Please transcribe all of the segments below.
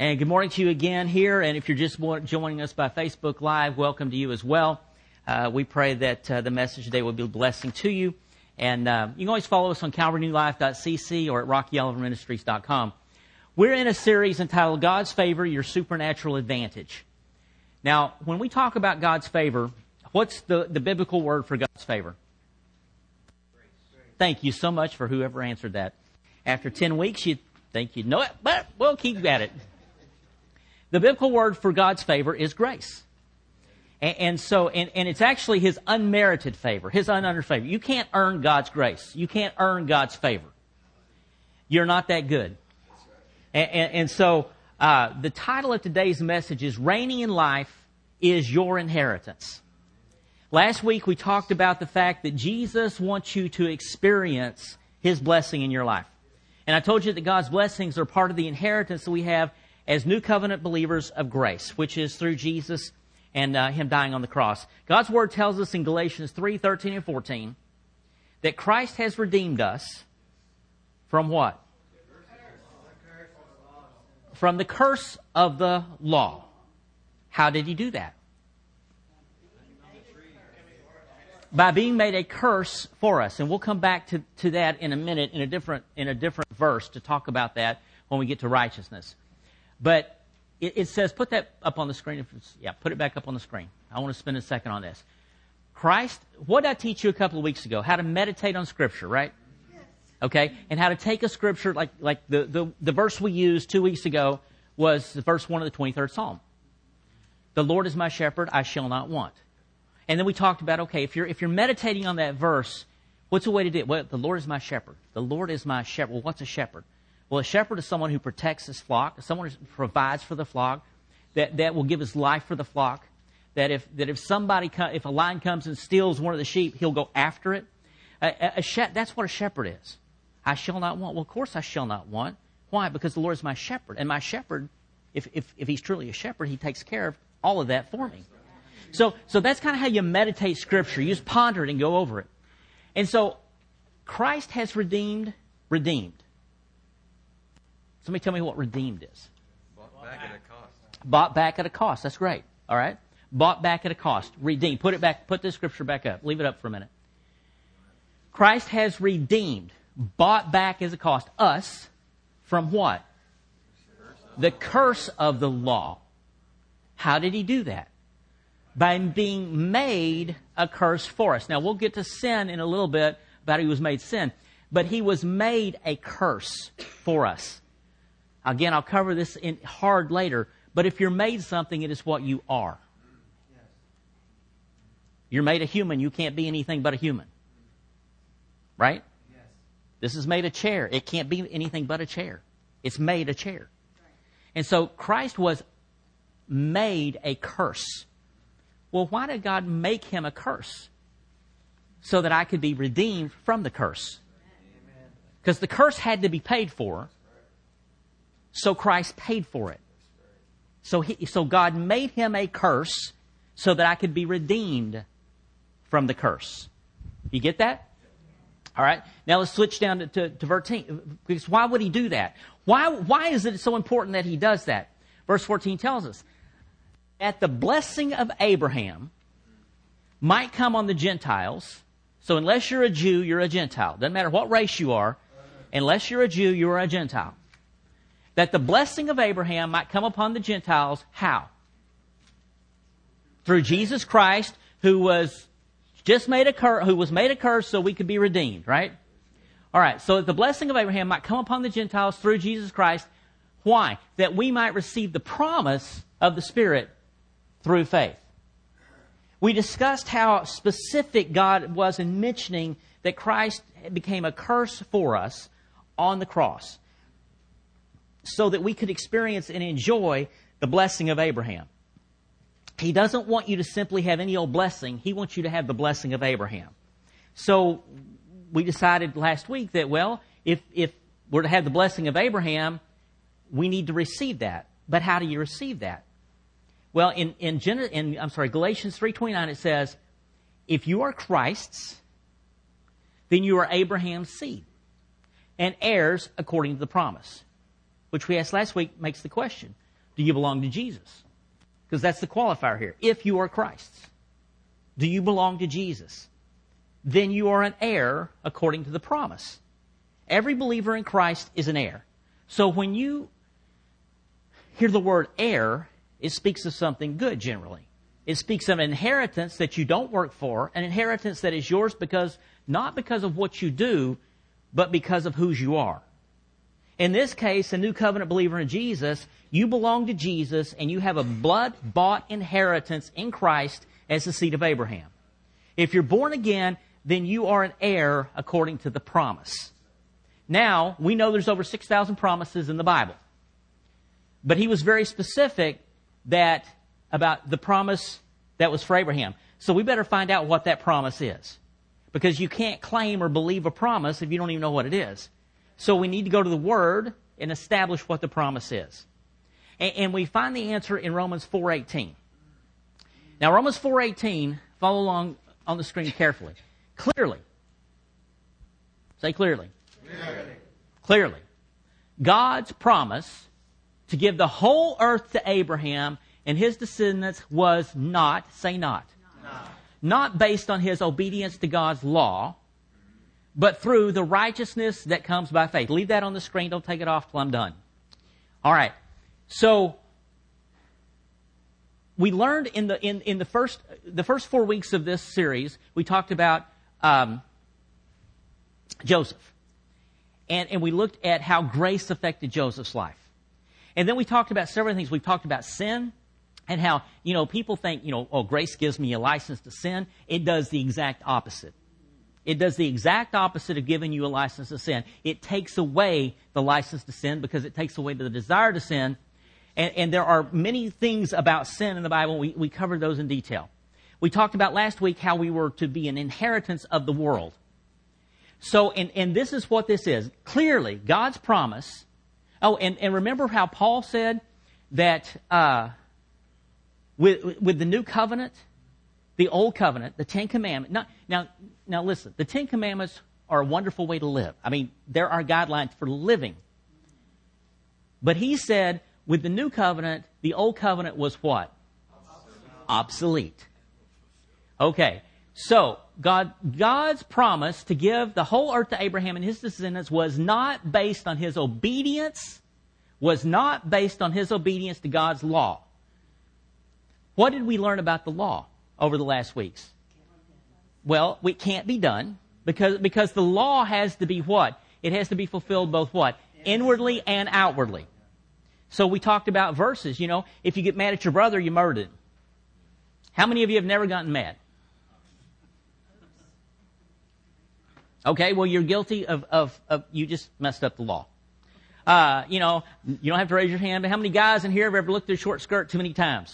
And good morning to you again here. And if you're just joining us by Facebook Live, welcome to you as well. We pray that the message today will be a blessing to you. And you can always follow us on calvarynewlife.cc or at rockyoliverministries.com. We're in a series entitled God's Favor, Your Supernatural Advantage. Now, when we talk about God's favor, what's the biblical word for God's favor? Grace. Thank you so much for whoever answered that. After 10 weeks, you'd think you'd know it, but we'll keep at it. The biblical word for God's favor is grace. And it's actually His unmerited favor, His unearned favor. You can't earn God's grace. You can't earn God's favor. You're not that good. So the title of today's message is Reigning in Life is Your Inheritance. Last week we talked about the fact that Jesus wants you to experience His blessing in your life. And I told you that God's blessings are part of the inheritance that we have as new covenant believers of grace, which is through Jesus and Him dying on the cross. God's Word tells us in Galatians 3:13 and 14 that Christ has redeemed us from what? From the curse of the law. How did He do that? By being made a curse for us. And we'll come back to that in a minute in a different verse to talk about that when we get to righteousness. But it says, put that up on the screen. Put it back up on the screen. I want to spend a second on this. Christ, what did I teach you a couple of weeks ago? How to meditate on Scripture, right? Yes. Okay, and how to take a Scripture, like the verse we used 2 weeks ago was the verse 1 of the 23rd Psalm. The Lord is my shepherd, I shall not want. And then we talked about, okay, if you're meditating on that verse, what's a way to do it? Well, the Lord is my shepherd. The Lord is my shepherd. Well, what's a shepherd? Well, a shepherd is someone who protects his flock, someone who provides for the flock, that will give his life for the flock. That if a lion comes and steals one of the sheep, he'll go after it. That's what a shepherd is. I shall not want. Well, of course I shall not want. Why? Because the Lord is my shepherd, and my shepherd, if He's truly a shepherd, He takes care of all of that for me. So that's kind of how you meditate Scripture. You just ponder it and go over it. And so Christ has redeemed. Somebody tell me what redeemed is. Bought back at a cost. Bought back at a cost. That's great. All right. Bought back at a cost. Redeemed. Put it back. Put this Scripture back up. Leave it up for a minute. Christ has redeemed, bought back as a cost, us from what? The curse of the law. How did He do that? By being made a curse for us. Now, we'll get to sin in a little bit, about He was made sin. But He was made a curse for us. Again, I'll cover this in hard later, but if you're made something, it is what you are. You're made a human, you can't be anything but a human. Right? Yes. This is made a chair. It can't be anything but a chair. It's made a chair. Right. And so Christ was made a curse. Well, why did God make Him a curse? So that I could be redeemed from the curse. Because the curse had to be paid for. So Christ paid for it. So God made Him a curse so that I could be redeemed from the curse. You get that? All right. Now let's switch down to verse 14. Because why would He do that? Why is it so important that He does that? Verse 14 tells us that the blessing of Abraham might come on the Gentiles. So unless you're a Jew, you're a Gentile. Doesn't matter what race you are. Unless you're a Jew, you are a Gentile. That the blessing of Abraham might come upon the Gentiles. How? Through Jesus Christ, who was made a curse so we could be redeemed, right? All right, so that the blessing of Abraham might come upon the Gentiles through Jesus Christ. Why? That we might receive the promise of the Spirit through faith. We discussed how specific God was in mentioning that Christ became a curse for us on the cross, so that we could experience and enjoy the blessing of Abraham. He doesn't want you to simply have any old blessing. He wants you to have the blessing of Abraham. So we decided last week that, well, if we're to have the blessing of Abraham, we need to receive that. But how do you receive that? Well, in Galatians 3:29 it says, if you are Christ's, then you are Abraham's seed and heirs according to the promise. Which we asked last week makes the question, Do you belong to Jesus? Because that's the qualifier here. If you are Christ's. Do you belong to Jesus? Then you are an heir according to the promise. Every believer in Christ is an heir. So when you hear the word heir, it speaks of something good generally. It speaks of an inheritance that you don't work for, an inheritance that is yours not because of what you do, but because of whose you are. In this case, a new covenant believer in Jesus, you belong to Jesus and you have a blood-bought inheritance in Christ as the seed of Abraham. If you're born again, then you are an heir according to the promise. Now, we know there's over 6,000 promises in the Bible. But he was very specific about the promise that was for Abraham. So we better find out what that promise is. Because you can't claim or believe a promise if you don't even know what it is. So we need to go to the Word and establish what the promise is. And we find the answer in Romans 4:18. Now, Romans 4:18, follow along on the screen carefully. Clearly. Say clearly. Clearly. God's promise to give the whole earth to Abraham and his descendants was not, say not, not based on his obedience to God's law, but through the righteousness that comes by faith. Leave that on the screen. Don't take it off till I'm done. All right. So we learned in the first 4 weeks of this series, we talked about Joseph. And we looked at how grace affected Joseph's life. And then we talked about several things. We talked about sin and how, people think, grace gives me a license to sin. It does the exact opposite. It does the exact opposite of giving you a license to sin. It takes away the license to sin because it takes away the desire to sin. And there are many things about sin in the Bible. We covered those in detail. We talked about last week how we were to be an inheritance of the world. So, and this is what this is. Clearly, God's promise. Oh, and remember how Paul said that with the new covenant, the old covenant, the Ten Commandments. Now listen, the Ten Commandments are a wonderful way to live. I mean, there are guidelines for living. But he said, with the new covenant, the old covenant was what? Obsolete. Okay, so God's promise to give the whole earth to Abraham and his descendants was not based on his obedience, to God's law. What did we learn about the law over the last weeks? Well, it can't be done because the law has to be what? It has to be fulfilled both what? Inwardly and outwardly. So we talked about verses, if you get mad at your brother, you murdered him. How many of you have never gotten mad? Okay, well, you're guilty of you just messed up the law. You don't have to raise your hand, but how many guys in here have ever looked at a short skirt too many times?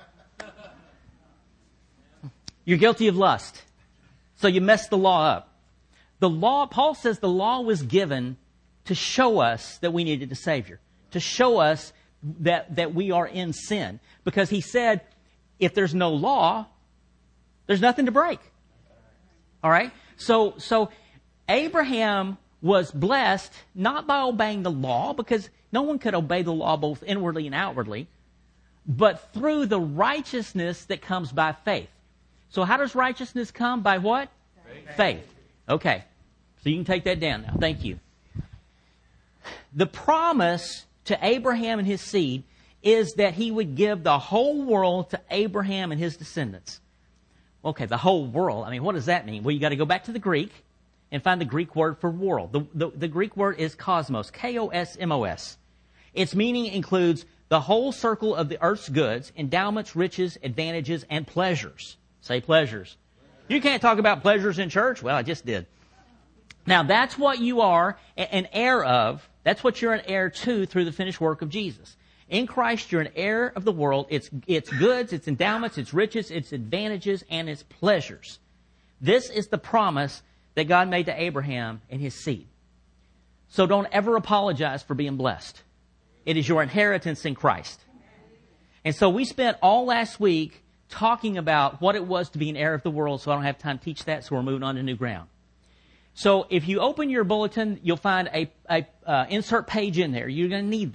You're guilty of lust. So you messed the law up. The law, Paul says the law was given to show us that we needed a Savior. To show us that we are in sin. Because he said, if there's no law, there's nothing to break. All right? So Abraham was blessed not by obeying the law, because no one could obey the law both inwardly and outwardly, but through the righteousness that comes by faith. So how does righteousness come? By what? Faith. Okay. So you can take that down now. Thank you. The promise to Abraham and his seed is that he would give the whole world to Abraham and his descendants. Okay, the whole world. I mean, what does that mean? Well, you got to go back to the Greek and find the Greek word for world. The Greek word is cosmos, K-O-S-M-O-S. Its meaning includes the whole circle of the earth's goods, endowments, riches, advantages, and pleasures. Say pleasures. You can't talk about pleasures in church? Well, I just did. Now, that's what you are an heir of. That's what you're an heir to through the finished work of Jesus. In Christ, you're an heir of the world. It's goods, it's endowments, it's riches, it's advantages, and it's pleasures. This is the promise that God made to Abraham and his seed. So don't ever apologize for being blessed. It is your inheritance in Christ. And so we spent all last week talking about what it was to be an heir of the world, so I don't have time to teach that, so we're moving on to new ground. So if you open your bulletin, you'll find a insert page in there. You're going to need that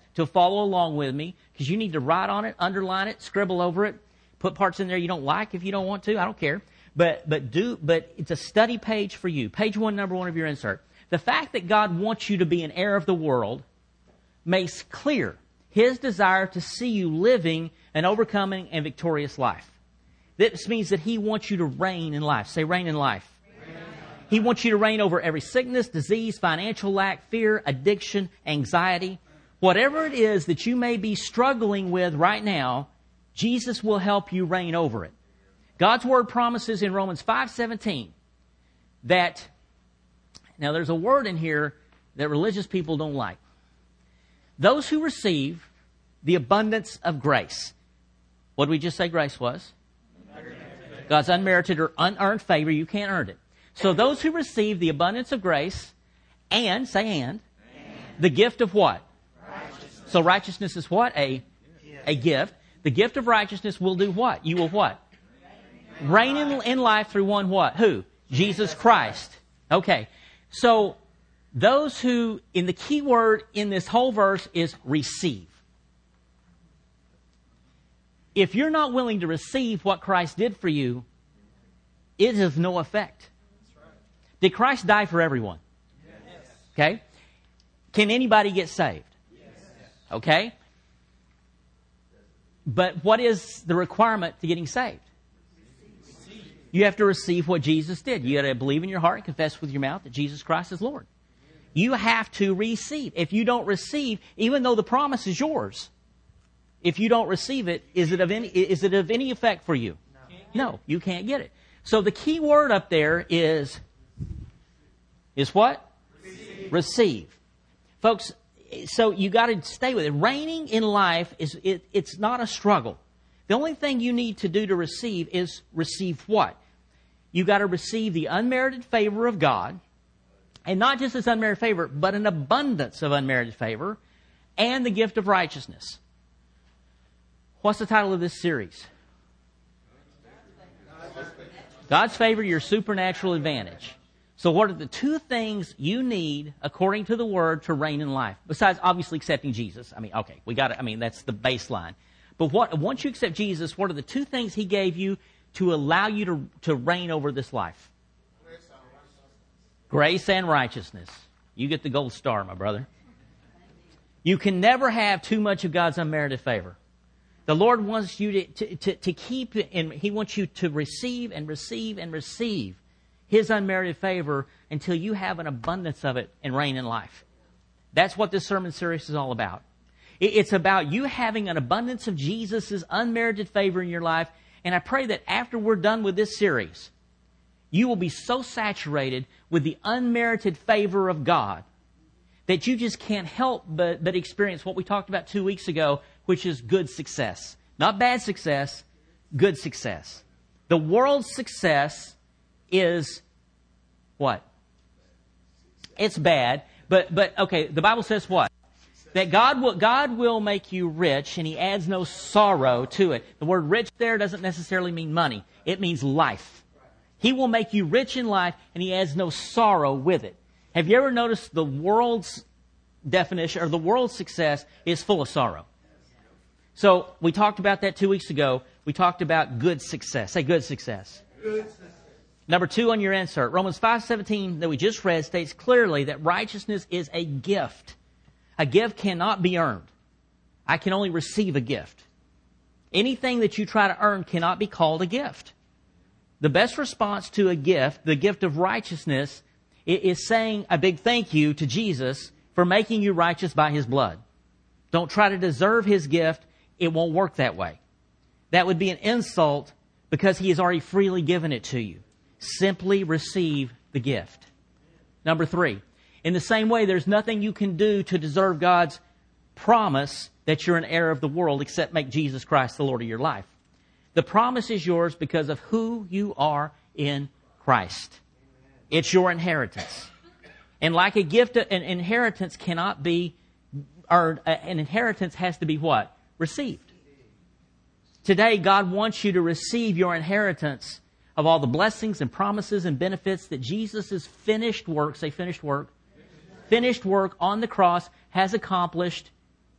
to follow along with me, because you need to write on it, underline it, scribble over it, put parts in there you don't like if you don't want to. I don't care. But it's a study page for you. Page 1, number 1 of your insert. The fact that God wants you to be an heir of the world makes clear His desire to see you living an overcoming and victorious life. This means that He wants you to reign in life. Say, reign in life. He wants you to reign over every sickness, disease, financial lack, fear, addiction, anxiety. Whatever it is that you may be struggling with right now, Jesus will help you reign over it. God's Word promises in Romans 5:17 that, now there's a word in here that religious people don't like. Those who receive the abundance of grace. What did we just say grace was? God's unmerited or unearned favor. You can't earn it. So those who receive the abundance of grace and, say and, the gift of what? Righteousness. So righteousness is what? A gift. The gift of righteousness will do what? You will what? Reign in life through one what? Who? Jesus Christ. Okay. So those who, in the key word in this whole verse is receive. If you're not willing to receive what Christ did for you, it has no effect. Did Christ die for everyone? Yes. Okay. Can anybody get saved? Yes. Okay. But what is the requirement to getting saved? You have to receive what Jesus did. You got to believe in your heart and confess with your mouth that Jesus Christ is Lord. You have to receive. If you don't receive, even though the promise is yours, if you don't receive it, is it of any effect for you? No, you can't get it. So the key word up there is what? Receive. Folks, so you got to stay with it. Reigning in life it's not a struggle. The only thing you need to do to receive is receive what? You got to receive the unmerited favor of God, and not just His unmerited favor, but an abundance of unmerited favor, and the gift of righteousness. What's the title of this series? God's favor, your supernatural advantage. So what are the two things you need, according to the Word, to reign in life? Besides, obviously, accepting Jesus. That's the baseline. But once you accept Jesus, what are the two things He gave you to allow you to reign over this life? Grace and righteousness. You get the gold star, my brother. You can never have too much of God's unmerited favor. The Lord wants you to keep it, and He wants you to receive and receive and receive His unmerited favor until you have an abundance of it and reign in life. That's what this sermon series is all about. It's about you having an abundance of Jesus' unmerited favor in your life. And I pray that after we're done with this series, you will be so saturated with the unmerited favor of God that you just can't help but experience what we talked about 2 weeks ago, which is good success. Not bad success, good success. The world's success is what? It's bad, but okay, the Bible says what? That God will make you rich, and He adds no sorrow to it. The word rich there doesn't necessarily mean money. It means life. He will make you rich in life, and He adds no sorrow with it. Have you ever noticed the world's definition, or the world's success, is full of sorrow? So, we talked about that 2 weeks ago. We talked about good success. Say good success. Good success. Number 2 on your insert. Romans 5:17 that we just read states clearly that righteousness is a gift. A gift cannot be earned. I can only receive a gift. Anything that you try to earn cannot be called a gift. The best response to a gift, the gift of righteousness, is saying a big thank you to Jesus for making you righteous by His blood. Don't try to deserve His gift. It won't work that way. That would be an insult because He has already freely given it to you. Simply receive the gift. Number 3. In the same way, there's nothing you can do to deserve God's promise that you're an heir of the world except make Jesus Christ the Lord of your life. The promise is yours because of who you are in Christ. It's your inheritance. And like a gift, an inheritance cannot be earned. An inheritance has to be what? Received. Today, God wants you to receive your inheritance of all the blessings and promises and benefits that Jesus' finished work, say finished work on the cross has accomplished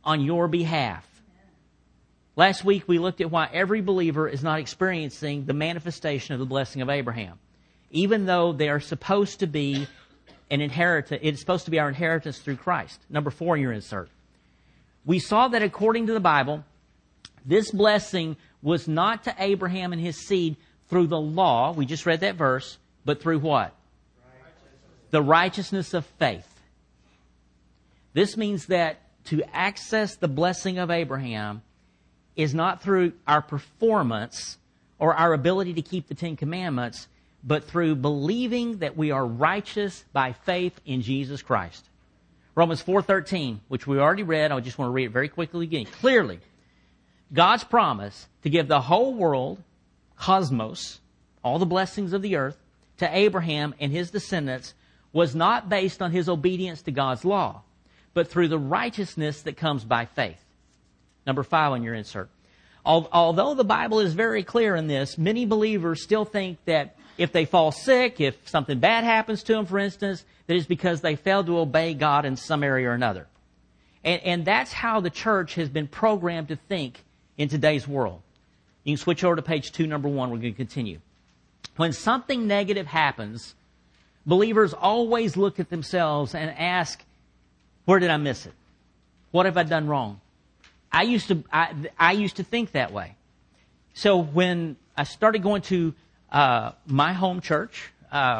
on your behalf. Last week we looked at why every believer is not experiencing the manifestation of the blessing of Abraham. Even though they are supposed to be an inheritance, it's supposed to be our inheritance through Christ. Number 4 in your insert. We saw that according to the Bible, this blessing was not to Abraham and his seed through the law, we just read that verse, but through what? The righteousness of faith. This means that to access the blessing of Abraham is not through our performance or our ability to keep the 10 Commandments, but through believing that we are righteous by faith in Jesus Christ. Romans 4:13, which we already read, I just want to read it very quickly again. Clearly, God's promise to give the whole world, cosmos, all the blessings of the earth, to Abraham and his descendants was not based on his obedience to God's law, but through the righteousness that comes by faith. Number 5 on your insert. Although the Bible is very clear in this, many believers still think that if they fall sick, if something bad happens to them, for instance, that it's because they failed to obey God in some area or another. And that's how the church has been programmed to think in today's world. You can switch over to page 2, number 1. We're going to continue. When something negative happens, believers always look at themselves and ask, where did I miss it? What have I done wrong? I used to think that way. So when I started going to my home church,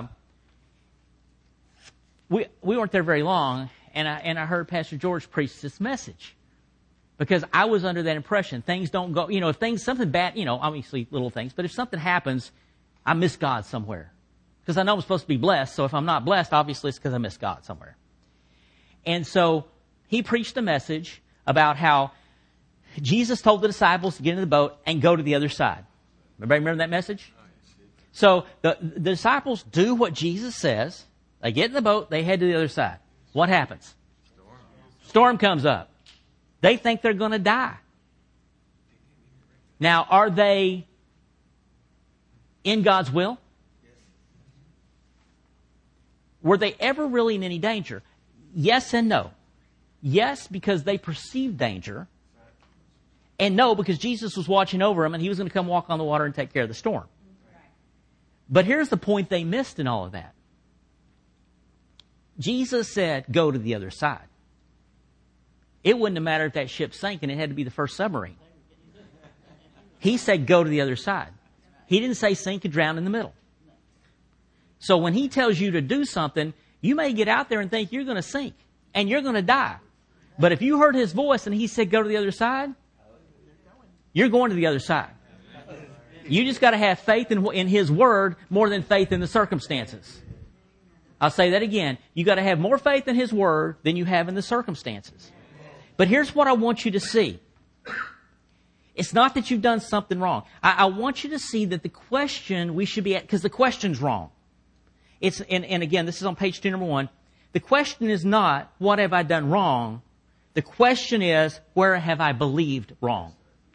we weren't there very long, and I heard Pastor George preach this message. Because I was under that impression. Things don't go, if something bad, obviously little things, but if something happens, I miss God somewhere. Because I know I'm supposed to be blessed, so if I'm not blessed, obviously it's because I miss God somewhere. And so he preached a message about how Jesus told the disciples to get in the boat and go to the other side. Everybody remember that message? So the disciples do what Jesus says. They get in the boat, they head to the other side. What happens? Storm comes up. They think they're going to die. Now, are they in God's will? Were they ever really in any danger? Yes and no. Yes, because they perceived danger. And no, because Jesus was watching over them and he was going to come walk on the water and take care of the storm. But here's the point they missed in all of that. Jesus said, go to the other side. It wouldn't have mattered if that ship sank and it had to be the first submarine. He said, go to the other side. He didn't say sink and drown in the middle. So when he tells you to do something, you may get out there and think you're going to sink and you're going to die. But if you heard his voice and he said, go to the other side, you're going to the other side. You just got to have faith in his word more than faith in the circumstances. I'll say that again. You got to have more faith in his word than you have in the circumstances. But here's what I want you to see. It's not that you've done something wrong. I want you to see that the question we should be at, because the question's wrong. And again, this is on page 2, number 1. The question is not, what have I done wrong? The question is, where have I believed wrong?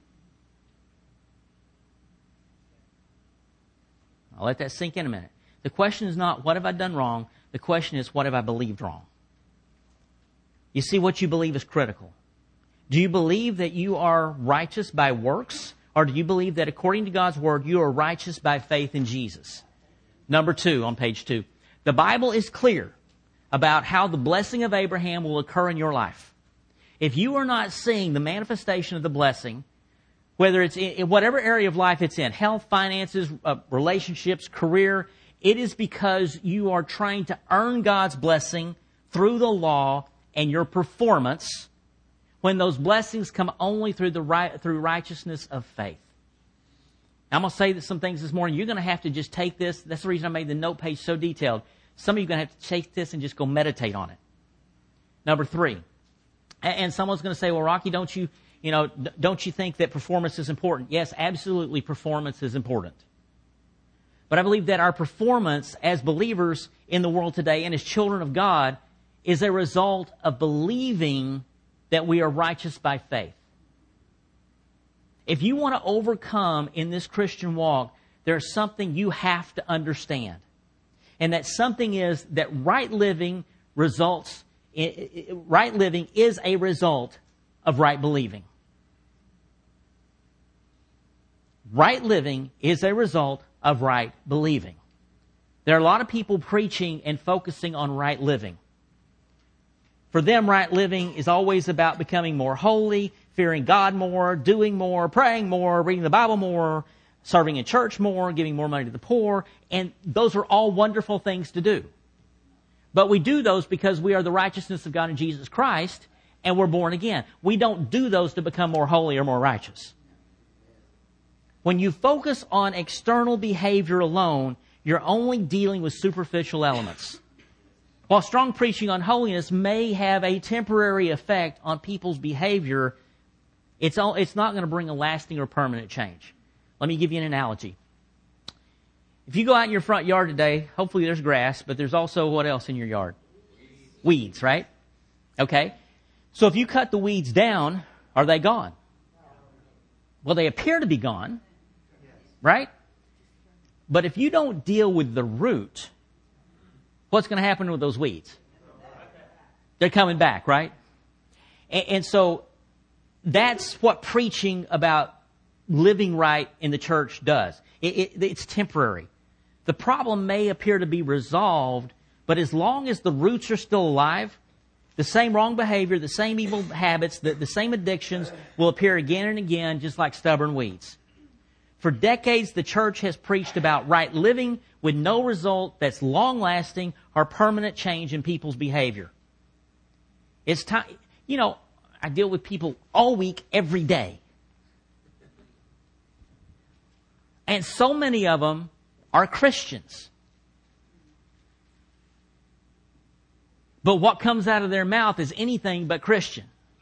I'll let that sink in a minute. The question is not, what have I done wrong? The question is, what have I believed wrong? You see, what you believe is critical. Do you believe that you are righteous by works? Or do you believe that according to God's word, you are righteous by faith in Jesus? Number 2 on page 2. The Bible is clear about how the blessing of Abraham will occur in your life. If you are not seeing the manifestation of the blessing, whether it's in whatever area of life it's in, health, finances, relationships, career, it is because you are trying to earn God's blessing through the law and your performance, when those blessings come only through through righteousness of faith. Now, I'm going to say some things this morning. You're going to have to just take this. That's the reason I made the note page so detailed. Some of you are going to have to take this and just go meditate on it. Number 3. And someone's going to say, well, Rocky, don't you think that performance is important? Yes, absolutely, performance is important. But I believe that our performance as believers in the world today and as children of God is a result of believing that we are righteous by faith. If you want to overcome in this Christian walk, there's something you have to understand. And that something is that right living is a result of right believing. Right living is a result of right believing. There are a lot of people preaching and focusing on right living. For them, right living is always about becoming more holy, fearing God more, doing more, praying more, reading the Bible more, serving in church more, giving more money to the poor. And those are all wonderful things to do. But we do those because we are the righteousness of God in Jesus Christ, and we're born again. We don't do those to become more holy or more righteous. When you focus on external behavior alone, you're only dealing with superficial elements. While strong preaching on holiness may have a temporary effect on people's behavior, it's not going to bring a lasting or permanent change. Let me give you an analogy. If you go out in your front yard today, hopefully there's grass, but there's also what else in your yard? Weeds, right? Okay. So if you cut the weeds down, are they gone? Well, they appear to be gone, right? But if you don't deal with the root, what's going to happen with those weeds? They're coming back, right? And so that's what preaching about living right in the church does. It's temporary. The problem may appear to be resolved, but as long as the roots are still alive, the same wrong behavior, the same evil habits, the same addictions will appear again and again, just like stubborn weeds. For decades, the church has preached about right living with no result that's long-lasting or permanent change in people's behavior. It's time, I deal with people all week, every day. And so many of them are Christians. But what comes out of their mouth is anything but Christian.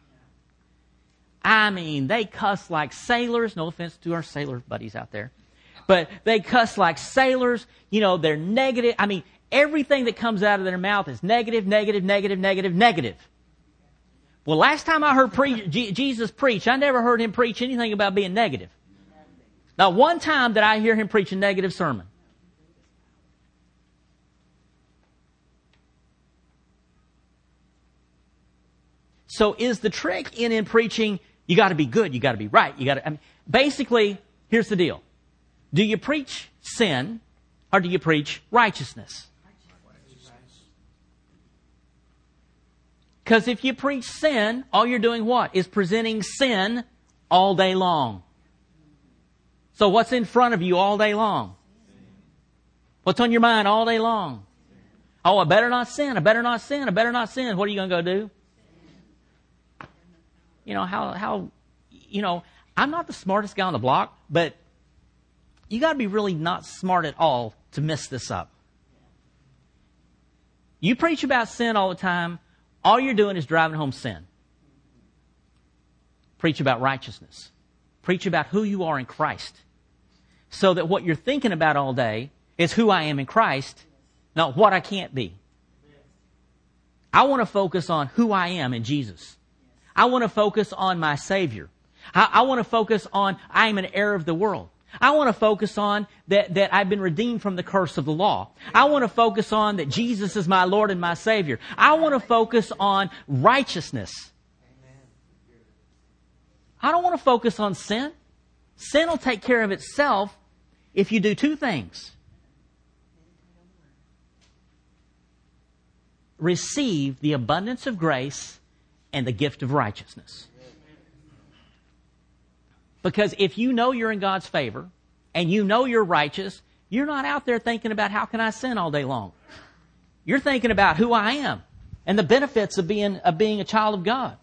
I mean, they cuss like sailors. No offense to our sailor buddies out there. But they cuss like sailors. They're negative. I mean, everything that comes out of their mouth is negative, negative, negative, negative, negative. Well, last time I heard Jesus preach, I never heard him preach anything about being negative. Not one time did I hear him preach a negative sermon. So is the trick in preaching, you got to be good, you got to be right, basically, here's the deal. Do you preach sin or do you preach righteousness? Because if you preach sin, all you're doing what? Is presenting sin all day long. So what's in front of you all day long? What's on your mind all day long? Oh, I better not sin, I better not sin, I better not sin. What are you going to go do? I'm not the smartest guy on the block, but you got to be really not smart at all to mess this up. You preach about sin all the time, all you're doing is driving home sin. Preach about righteousness. Preach about who you are in Christ. So that what you're thinking about all day is who I am in Christ, not what I can't be. I want to focus on who I am in Jesus. I want to focus on my Savior. I want to focus on I am an heir of the world. I want to focus on that I've been redeemed from the curse of the law. I want to focus on that Jesus is my Lord and my Savior. I want to focus on righteousness. I don't want to focus on sin. Sin will take care of itself if you do two things. Receive the abundance of grace and the gift of righteousness. Because if you know you're in God's favor and you know you're righteous, you're not out there thinking about how can I sin all day long. You're thinking about who I am and the benefits of being a child of God.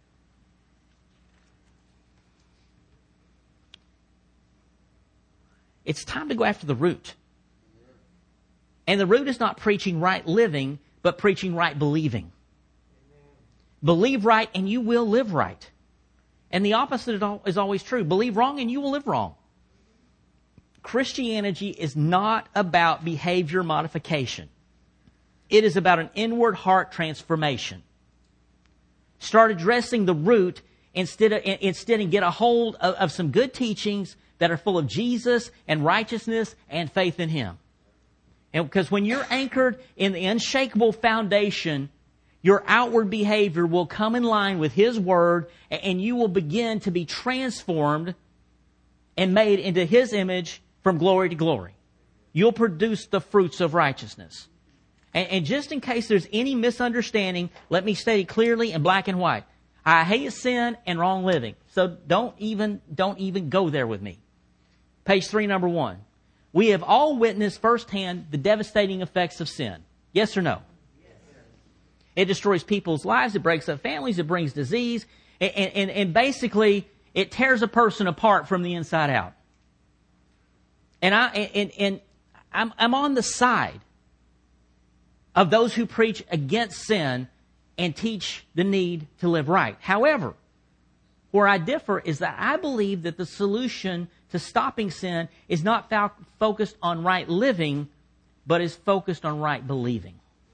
It's time to go after the root. And the root is not preaching right living, but preaching right believing. Believe right and you will live right. And the opposite is always true. Believe wrong and you will live wrong. Christianity is not about behavior modification. It is about an inward heart transformation. Start addressing the root instead and get a hold of some good teachings that are full of Jesus and righteousness and faith in Him. And because when you're anchored in the unshakable foundation, Your outward behavior will come in line with His Word, and you will begin to be transformed and made into His image from glory to glory. You'll produce the fruits of righteousness. And just in case there's any misunderstanding, let me state it clearly in black and white. I hate sin and wrong living. So don't even go there with me. Page 3, number 1. We have all witnessed firsthand the devastating effects of sin. Yes or no? Yes. It destroys people's lives. It breaks up families. It brings disease. And basically, it tears a person apart from the inside out. And I'm on the side of those who preach against sin and teach the need to live right. However, where I differ is that I believe that the solution to stopping sin is not focused on right living, but is focused on right believing.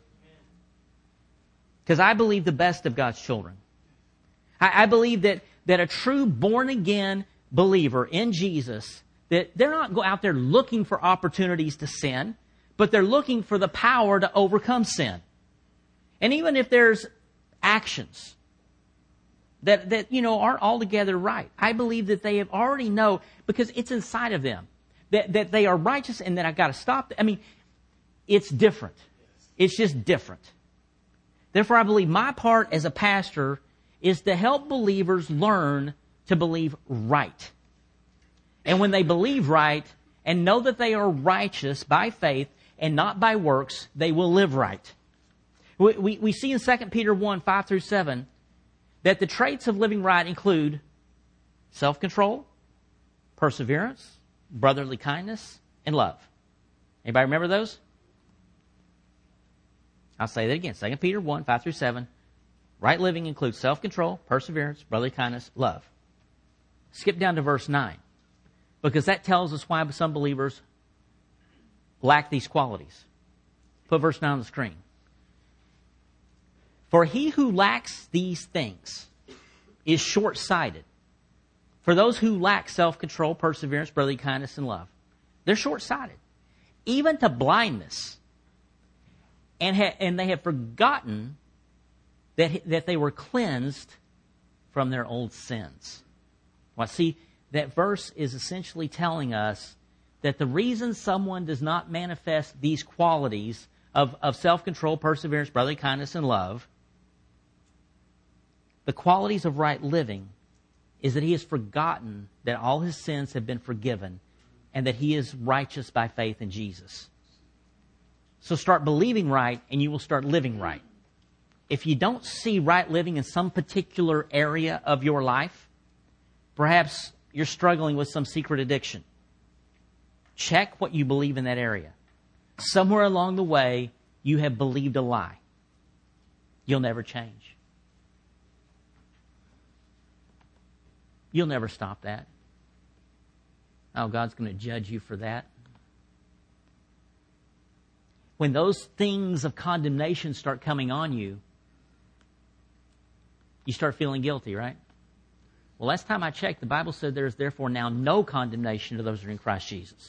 Because I believe the best of God's children. I believe that a true born-again believer in Jesus, that they're not out there looking for opportunities to sin, but they're looking for the power to overcome sin. And even if there's actions that aren't altogether right, I believe that they have already know, because it's inside of them, that they are righteous and that I've got to stop. I mean, it's different. It's just different. Therefore, I believe my part as a pastor is to help believers learn to believe right. And when they believe right and know that they are righteous by faith and not by works, they will live right. We see in 2 Peter 1, 5 through 7, that the traits of living right include self-control, perseverance, brotherly kindness, and love. Anybody remember those? I'll say that again. 2 Peter 1, 5 through 7. Right living includes self-control, perseverance, brotherly kindness, love. Skip down to verse 9, because that tells us why some believers lack these qualities. Put verse 9 on the screen. For he who lacks these things is short-sighted. For those who lack self-control, perseverance, brotherly kindness, and love, they're short-sighted, even to blindness. And they have forgotten that they were cleansed from their old sins. Well, see, that verse is essentially telling us that the reason someone does not manifest these qualities of self-control, perseverance, brotherly kindness, and love, the qualities of right living, is that he has forgotten that all his sins have been forgiven and that he is righteous by faith in Jesus. So start believing right and you will start living right. If you don't see right living in some particular area of your life, perhaps you're struggling with some secret addiction. Check what you believe in that area. Somewhere along the way, you have believed a lie. You'll never change. You'll never stop that. Oh, God's going to judge you for that. When those things of condemnation start coming on you, you start feeling guilty, right? Well, last time I checked, the Bible said there is therefore now no condemnation to those who are in Christ Jesus.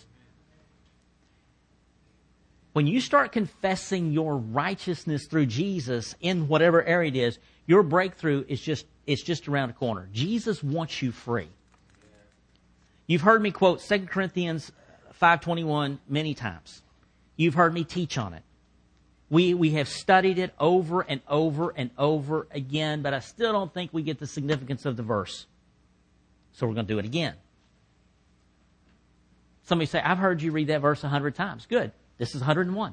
When you start confessing your righteousness through Jesus in whatever area it is, your breakthrough is just around the corner. Jesus wants you free. You've heard me quote 2 Corinthians 5:21 many times. You've heard me teach on it. We have studied it over and over and over again, but I still don't think we get the significance of the verse. So we're going to do it again. Somebody say, I've heard you read that verse 100 times. Good. This is 101.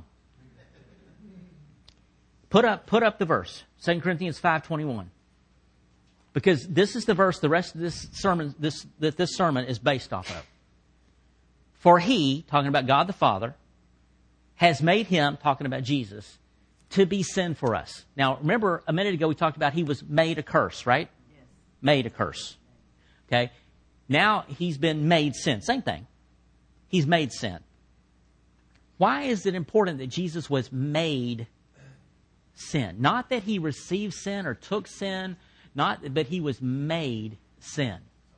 Put up the verse, 2 Corinthians 5:21. Because this is the verse the rest of this sermon is based off of. For he, talking about God the Father, has made him, talking about Jesus, to be sin for us. Now, remember, a minute ago we talked about he was made a curse, right? Yes. Made a curse. Okay? Now he's been made sin. Same thing. He's made sin. Why is it important that Jesus was made sin? Not that he received sin or took sin, but he was made sin.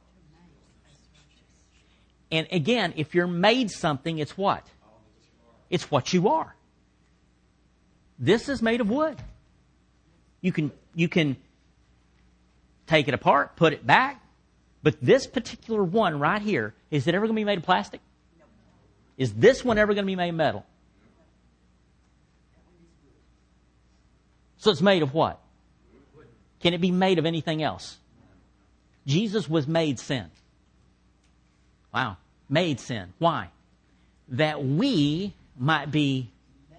And again, if you're made something, it's what? It's what you are. This is made of wood. You can take it apart, put it back. But this particular one right here, is it ever going to be made of plastic? No. Is this one ever going to be made of metal? So it's made of what? Can it be made of anything else? Jesus was made sin. Wow. Made sin. Why? That we might be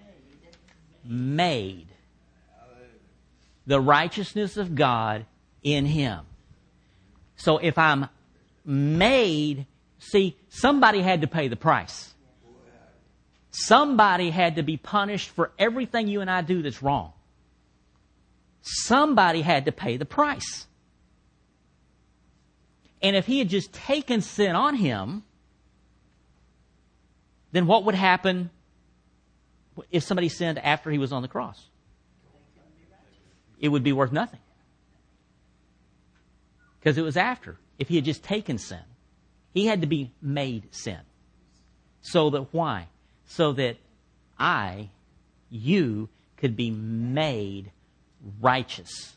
made the righteousness of God in Him. So if I'm made, see, somebody had to pay the price. Somebody had to be punished for everything you and I do that's wrong. Somebody had to pay the price. And if He had just taken sin on Him, then what would happen if somebody sinned after He was on the cross? It would be worth nothing. Because it was after. If He had just taken sin, He had to be made sin. So that why? So that you could be made righteous.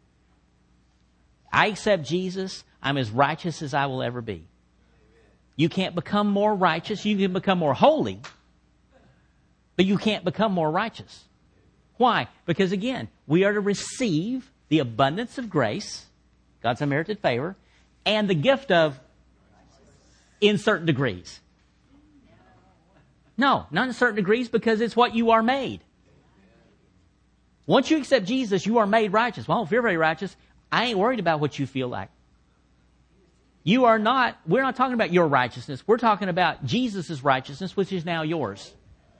I accept Jesus. I'm as righteous as I will ever be. You can't become more righteous. You can become more holy. But you can't become more righteous. Why? Because again, we are to receive the abundance of grace, God's unmerited favor, and the gift of in certain degrees. No, not in certain degrees, because it's what you are made. Once you accept Jesus, you are made righteous. Well, if you're very righteous, I ain't worried about what you feel like. We're not talking about your righteousness. We're talking about Jesus' righteousness, which is now yours.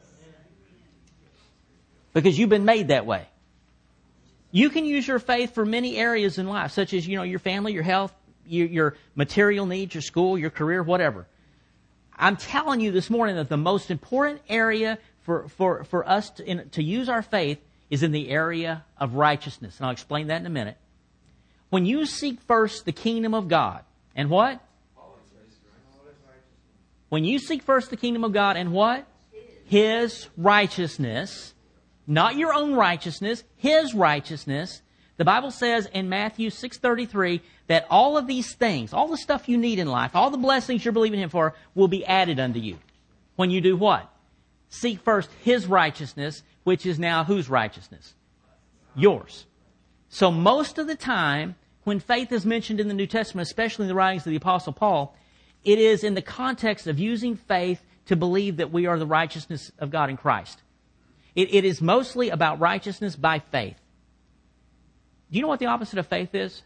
Because you've been made that way. You can use your faith for many areas in life, such as, your family, your health, your material needs, your school, your career, whatever. I'm telling you this morning that the most important area for us to use our faith is in the area of righteousness. And I'll explain that in a minute. When you seek first the kingdom of God, and what? When you seek first the kingdom of God and what? His righteousness. Not your own righteousness, His righteousness. The Bible says in Matthew 6:33 that all of these things, all the stuff you need in life, all the blessings you're believing Him for, will be added unto you. When you do what? Seek first His righteousness, which is now whose righteousness? Yours. So most of the time, when faith is mentioned in the New Testament, especially in the writings of the Apostle Paul, it is in the context of using faith to believe that we are the righteousness of God in Christ. It is mostly about righteousness by faith. Do you know what the opposite of faith is?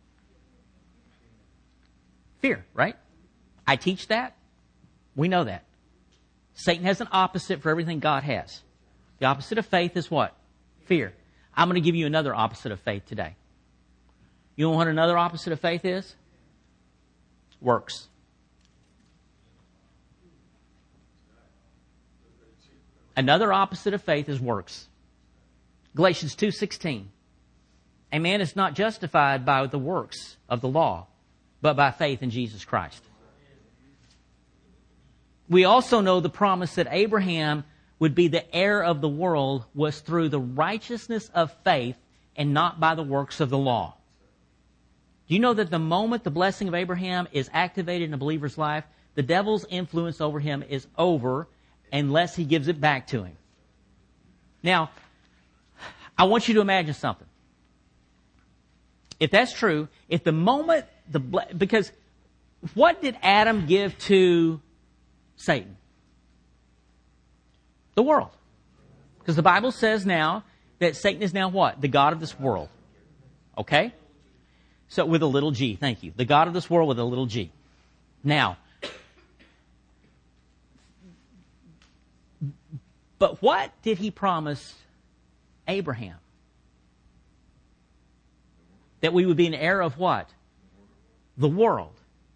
Fear, right? I teach that. We know that. Satan has an opposite for everything God has. The opposite of faith is what? Fear. I'm going to give you another opposite of faith today. You know what another opposite of faith is? Works. Another opposite of faith is works. Galatians 2:16. A man is not justified by the works of the law, but by faith in Jesus Christ. We also know the promise that Abraham would be the heir of the world was through the righteousness of faith and not by the works of the law. Do you know that the moment the blessing of Abraham is activated in a believer's life, the devil's influence over him is over unless he gives it back to him? Now, I want you to imagine something. If that's true, if the moment because what did Adam give to Satan? The world. Because the Bible says now that Satan is now what? The god of this world. Okay? So with a little g, thank you. The god of this world with a little g. Now, but what did he promise Abraham? That we would be an heir of what? The world.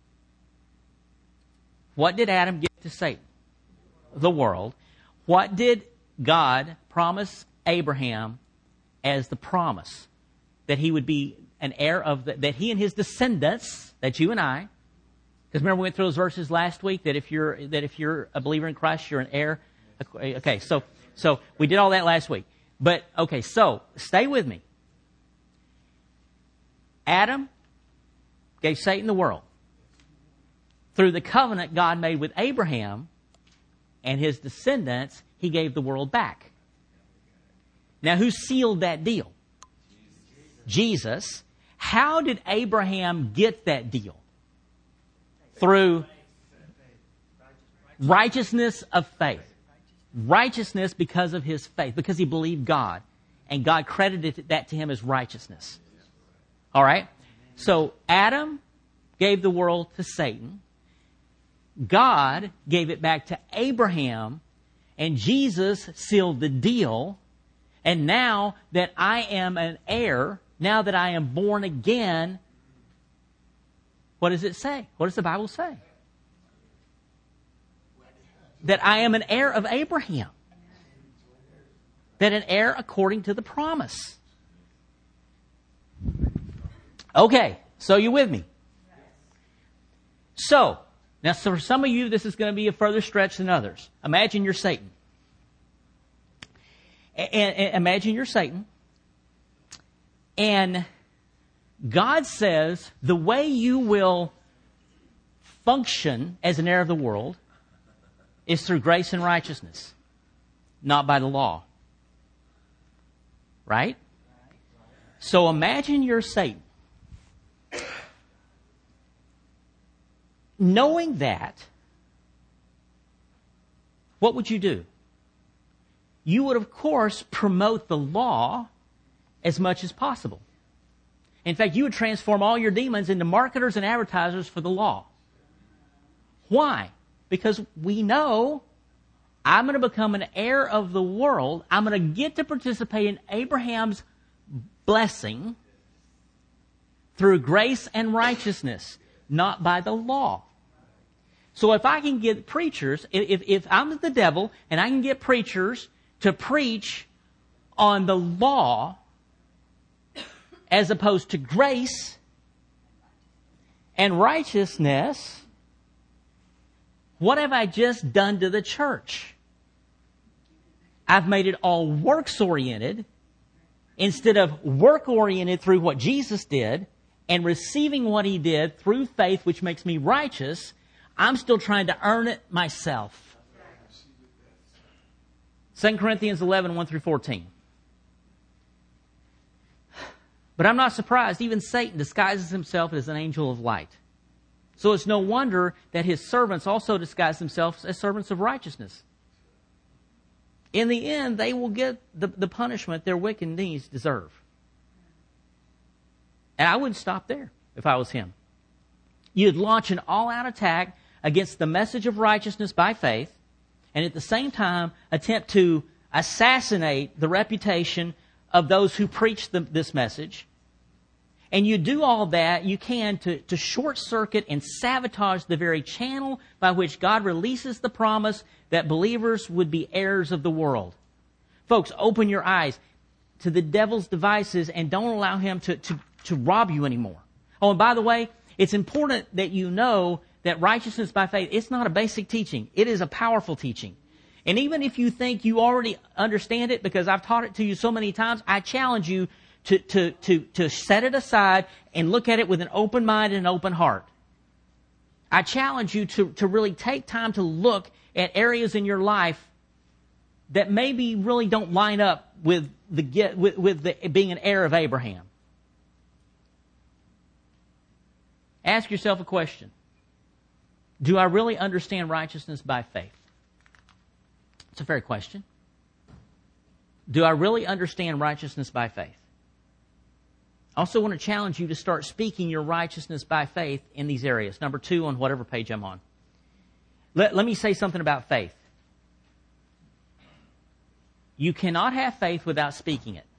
What did Adam give to Satan? The world. What did God promise Abraham as the promise? That he would be an heir of, that he and his descendants, that's you and I. Because remember we went through those verses last week, that if you're a believer in Christ, you're an heir. Okay, so we did all that last week. But, okay, so stay with me. Adam gave Satan the world. Through the covenant God made with Abraham and his descendants, he gave the world back. Now, who sealed that deal? Jesus. How did Abraham get that deal? Through righteousness of faith. Righteousness because of his faith, because he believed God. And God credited that to him as righteousness. All right? So Adam gave the world to Satan. God gave it back to Abraham. And Jesus sealed the deal. And now that I am an heir, now that I am born again, what does it say? What does the Bible say? That I am an heir of Abraham. That an heir according to the promise. Okay, so you with me? So, now for some of you this is going to be a further stretch than others. Imagine you're Satan. And imagine you're Satan. And God says the way you will function as an heir of the world is through grace and righteousness, not by the law. Right? So imagine you're Satan. Knowing that, what would you do? You would, of course, promote the law as much as possible. In fact, you would transform all your demons into marketers and advertisers for the law. Why? Because we know I'm going to become an heir of the world. I'm going to get to participate in Abraham's blessing through grace and righteousness, not by the law. So if I can get preachers, if I'm the devil and I can get preachers to preach on the law as opposed to grace and righteousness, what have I just done to the church? I've made it all works-oriented instead of work-oriented through what Jesus did and receiving what He did through faith, which makes me righteous. I'm still trying to earn it myself. 2 Corinthians 11, 1 through 14. But I'm not surprised. Even Satan disguises himself as an angel of light. So it's no wonder that his servants also disguise themselves as servants of righteousness. In the end, they will get the punishment their wicked deeds deserve. And I wouldn't stop there if I was him. You'd launch an all-out attack against the message of righteousness by faith, and at the same time attempt to assassinate the reputation of those who preach this message. And you do all that you can to short-circuit and sabotage the very channel by which God releases the promise that believers would be heirs of the world. Folks, open your eyes to the devil's devices and don't allow him to rob you anymore. Oh, and by the way, it's important that you know that righteousness by faith, it's not a basic teaching. It is a powerful teaching. And even if you think you already understand it because I've taught it to you so many times, I challenge you to set it aside and look at it with an open mind and an open heart. I challenge you to really take time to look at areas in your life that maybe really don't line up with being an heir of Abraham. Ask yourself a question. Do I really understand righteousness by faith? It's a fair question. Do I really understand righteousness by faith? I also want to challenge you to start speaking your righteousness by faith in these areas. Number 2 on whatever page I'm on. Let me say something about faith. You cannot have faith without speaking it.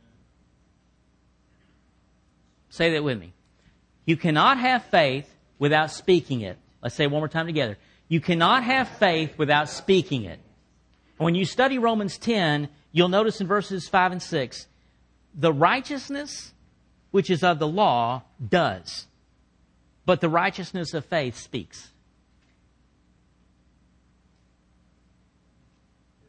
Say that with me. You cannot have faith without speaking it. Let's say it one more time together. You cannot have faith without speaking it. And when you study Romans 10, you'll notice in verses 5 and 6, the righteousness which is of the law does, but the righteousness of faith speaks.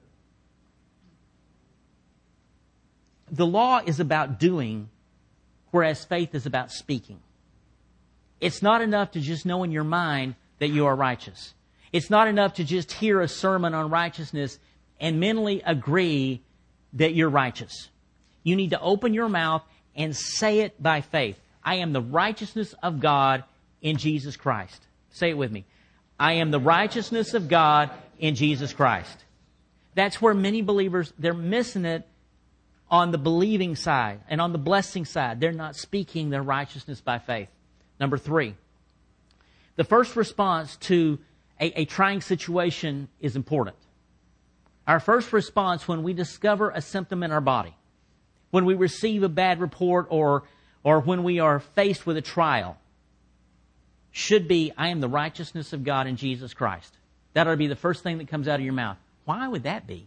The law is about doing whereas faith is about speaking. It's not enough to just know in your mind that you are righteous. It's not enough to just hear a sermon on righteousness and mentally agree that you're righteous. You need to open your mouth and say it by faith. I am the righteousness of God in Jesus Christ. Say it with me. I am the righteousness of God in Jesus Christ. That's where many believers, they're missing it on the believing side and on the blessing side. They're not speaking their righteousness by faith. Number 3, the first response to a trying situation is important. Our first response when we discover a symptom in our body, when we receive a bad report or when we are faced with a trial, should be, I am the righteousness of God in Jesus Christ. That ought to be the first thing that comes out of your mouth. Why would that be?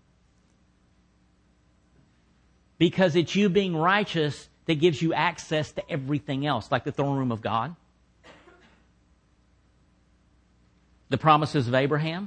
Because it's you being righteous that gives you access to everything else, like the throne room of God, the promises of Abraham.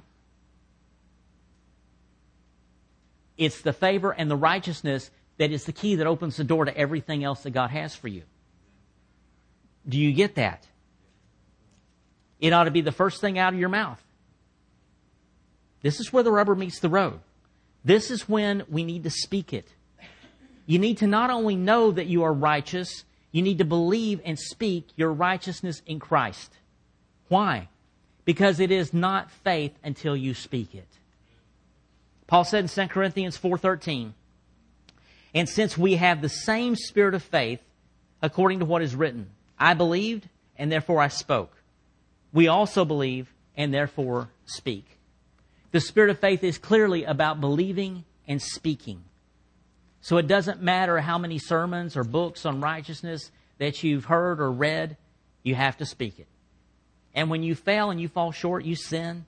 It's the favor and the righteousness that is the key that opens the door to everything else that God has for you. Do you get that? It ought to be the first thing out of your mouth. This is where the rubber meets the road. This is when we need to speak it. You need to not only know that you are righteous, you need to believe and speak your righteousness in Christ. Why? Because it is not faith until you speak it. Paul said in 2 Corinthians 4:13, and since we have the same spirit of faith, according to what is written, I believed, and therefore I spoke. We also believe, and therefore speak. The spirit of faith is clearly about believing and speaking. So it doesn't matter how many sermons or books on righteousness that you've heard or read, you have to speak it. And when you fail and you fall short, you sin.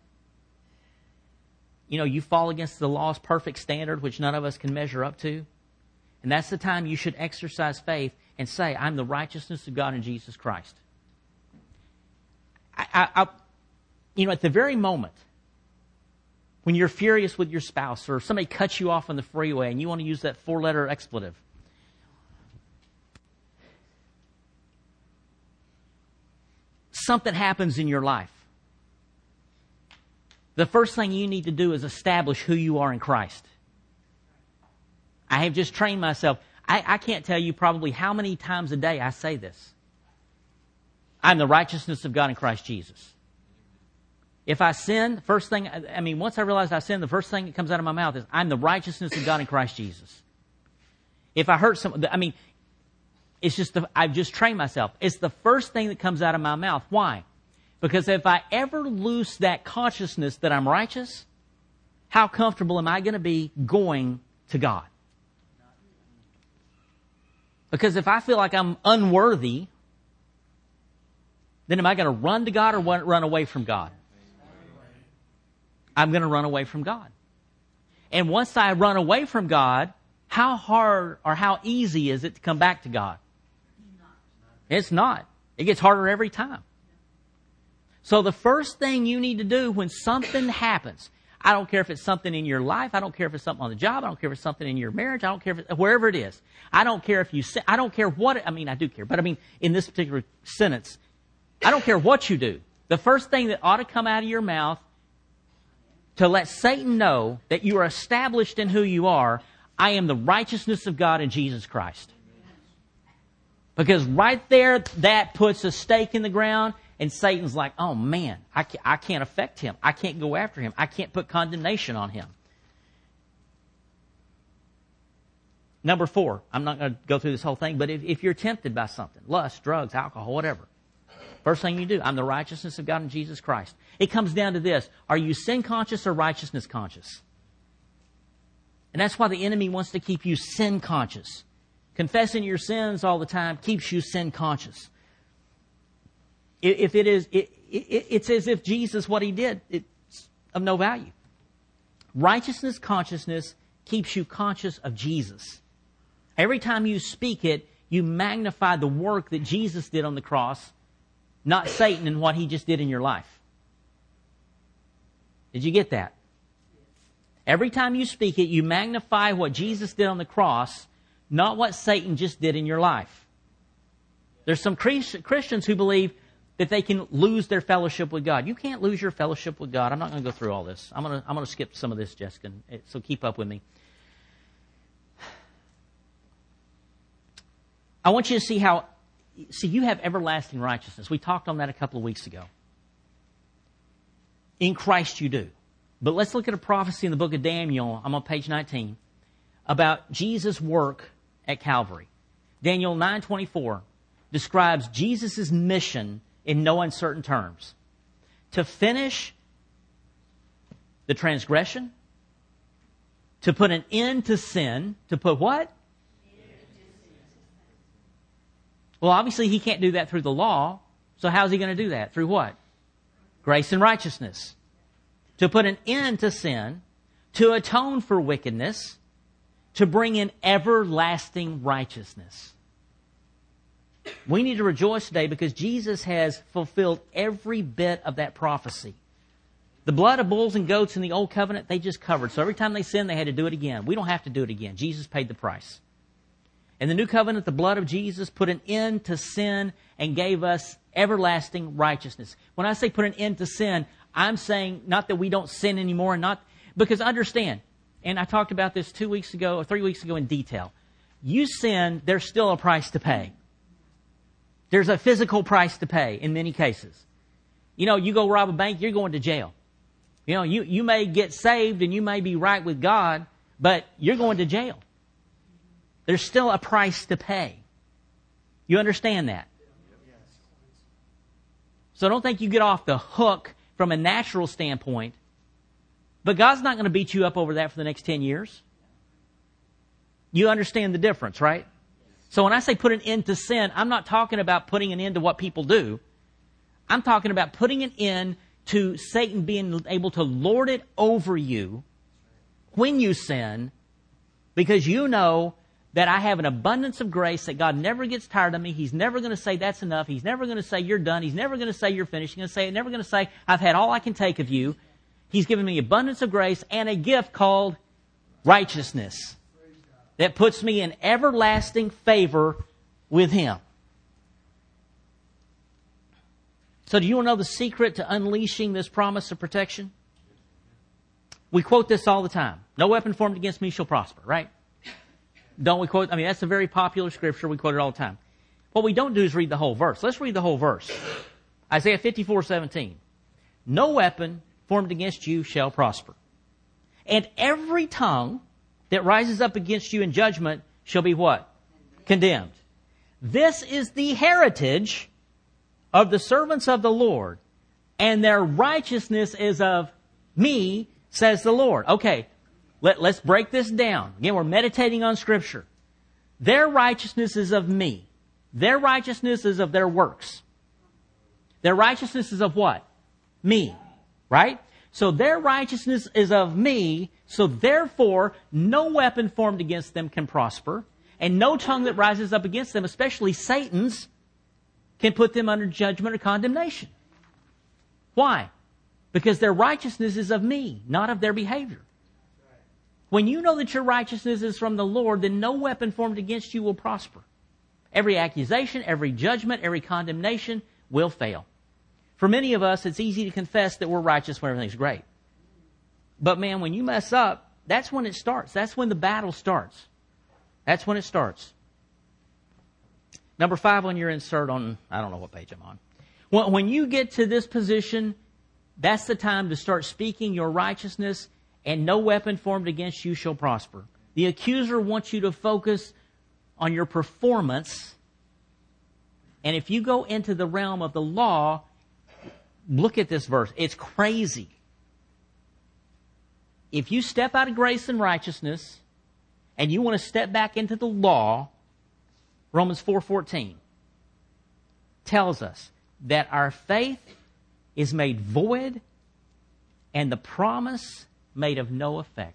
You fall against the law's perfect standard, which none of us can measure up to. And that's the time you should exercise faith and say, I'm the righteousness of God in Jesus Christ. At the very moment when you're furious with your spouse or somebody cuts you off on the freeway and you want to use that 4-letter expletive, something happens in your life. The first thing you need to do is establish who you are in Christ. I have just trained myself. I can't tell you probably how many times a day I say this. I'm the righteousness of God in Christ Jesus. If I sin, once I realize I sin, the first thing that comes out of my mouth is, I'm the righteousness of God in Christ Jesus. If I hurt someone, I've just trained myself. It's the first thing that comes out of my mouth. Why? Because if I ever lose that consciousness that I'm righteous, how comfortable am I going to be going to God? Because if I feel like I'm unworthy, then am I going to run to God or run away from God? I'm going to run away from God. And once I run away from God, how hard or how easy is it to come back to God? It's not. It gets harder every time. So the first thing you need to do when something happens, I don't care if it's something in your life, I don't care if it's something on the job, I don't care if it's something in your marriage, I don't care if it's wherever it is. I don't care if you sin, I don't care what, I do care, but in this particular sentence, I don't care what you do. The first thing that ought to come out of your mouth to let Satan know that you are established in who you are, I am the righteousness of God in Jesus Christ. Because right there, that puts a stake in the ground, and Satan's like, oh man, I can't affect him. I can't go after him. I can't put condemnation on him. Number 4, I'm not going to go through this whole thing, but if you're tempted by something, lust, drugs, alcohol, whatever, first thing you do, I'm the righteousness of God in Jesus Christ. It comes down to this. Are you sin conscious or righteousness conscious? And that's why the enemy wants to keep you sin conscious. Confessing your sins all the time keeps you sin conscious. If it is, it's as if Jesus, what he did, it's of no value. Righteousness consciousness keeps you conscious of Jesus. Every time you speak it, you magnify the work that Jesus did on the cross, not Satan and what he just did in your life. Did you get that? Every time you speak it, you magnify what Jesus did on the cross, not what Satan just did in your life. There's some Christians who believe that they can lose their fellowship with God. You can't lose your fellowship with God. I'm not going to go through all this. I'm going to skip some of this, Jessica, so keep up with me. I want you to see you have everlasting righteousness. We talked on that a couple of weeks ago. In Christ you do. But let's look at a prophecy in the book of Daniel. I'm on page 19. About Jesus' work at Calvary. Daniel 9:24 describes Jesus' mission in no uncertain terms. To finish the transgression, to put an end to sin, to put what? Well, obviously he can't do that through the law, so how's he going to do that? Through what? Grace and righteousness. To put an end to sin, to atone for wickedness, to bring in everlasting righteousness. We need to rejoice today because Jesus has fulfilled every bit of that prophecy. The blood of bulls and goats in the Old Covenant, they just covered. So every time they sinned, they had to do it again. We don't have to do it again. Jesus paid the price. In the New Covenant, the blood of Jesus put an end to sin and gave us everlasting righteousness. When I say put an end to sin, I'm saying not that we don't sin anymore, because understand, and I talked about this 2 weeks ago or 3 weeks ago in detail. You sin, there's still a price to pay. There's a physical price to pay in many cases. You go rob a bank, you're going to jail. You may get saved and you may be right with God, but you're going to jail. There's still a price to pay. You understand that? So don't think you get off the hook from a natural standpoint, but God's not going to beat you up over that for the next 10 years. You understand the difference, right? So when I say put an end to sin, I'm not talking about putting an end to what people do. I'm talking about putting an end to Satan being able to lord it over you when you sin, because you know that I have an abundance of grace, that God never gets tired of me. He's never going to say that's enough. He's never going to say you're done. He's never going to say you're finished. He's never going to say I've had all I can take of you. He's given me abundance of grace and a gift called righteousness that puts me in everlasting favor with Him. So do you want to know the secret to unleashing this promise of protection? We quote this all the time. No weapon formed against me shall prosper, right? Don't we quote? That's a very popular scripture. We quote it all the time. What we don't do is read the whole verse. Let's read the whole verse. Isaiah 54:17. No weapon formed against you shall prosper. And every tongue that rises up against you in judgment shall be what? Condemned. This is the heritage of the servants of the Lord, and their righteousness is of me, says the Lord. Okay, let's break this down. Again, we're meditating on Scripture. Their righteousness is of me. Their righteousness is of their works. Their righteousness is of what? Me. Right? So their righteousness is of me, so therefore no weapon formed against them can prosper, and no tongue that rises up against them, especially Satan's, can put them under judgment or condemnation. Why? Because their righteousness is of me, not of their behavior. When you know that your righteousness is from the Lord, then no weapon formed against you will prosper. Every accusation, every judgment, every condemnation will fail. For many of us, it's easy to confess that we're righteous when everything's great. But man, when you mess up, that's when it starts. That's when the battle starts. That's when it starts. Number 5 on your insert on, I don't know what page I'm on. When you get to this position, that's the time to start speaking your righteousness, and no weapon formed against you shall prosper. The accuser wants you to focus on your performance. And if you go into the realm of the law, look at this verse. It's crazy. If you step out of grace and righteousness and you want to step back into the law, Romans 4:14 tells us that our faith is made void and the promise made of no effect.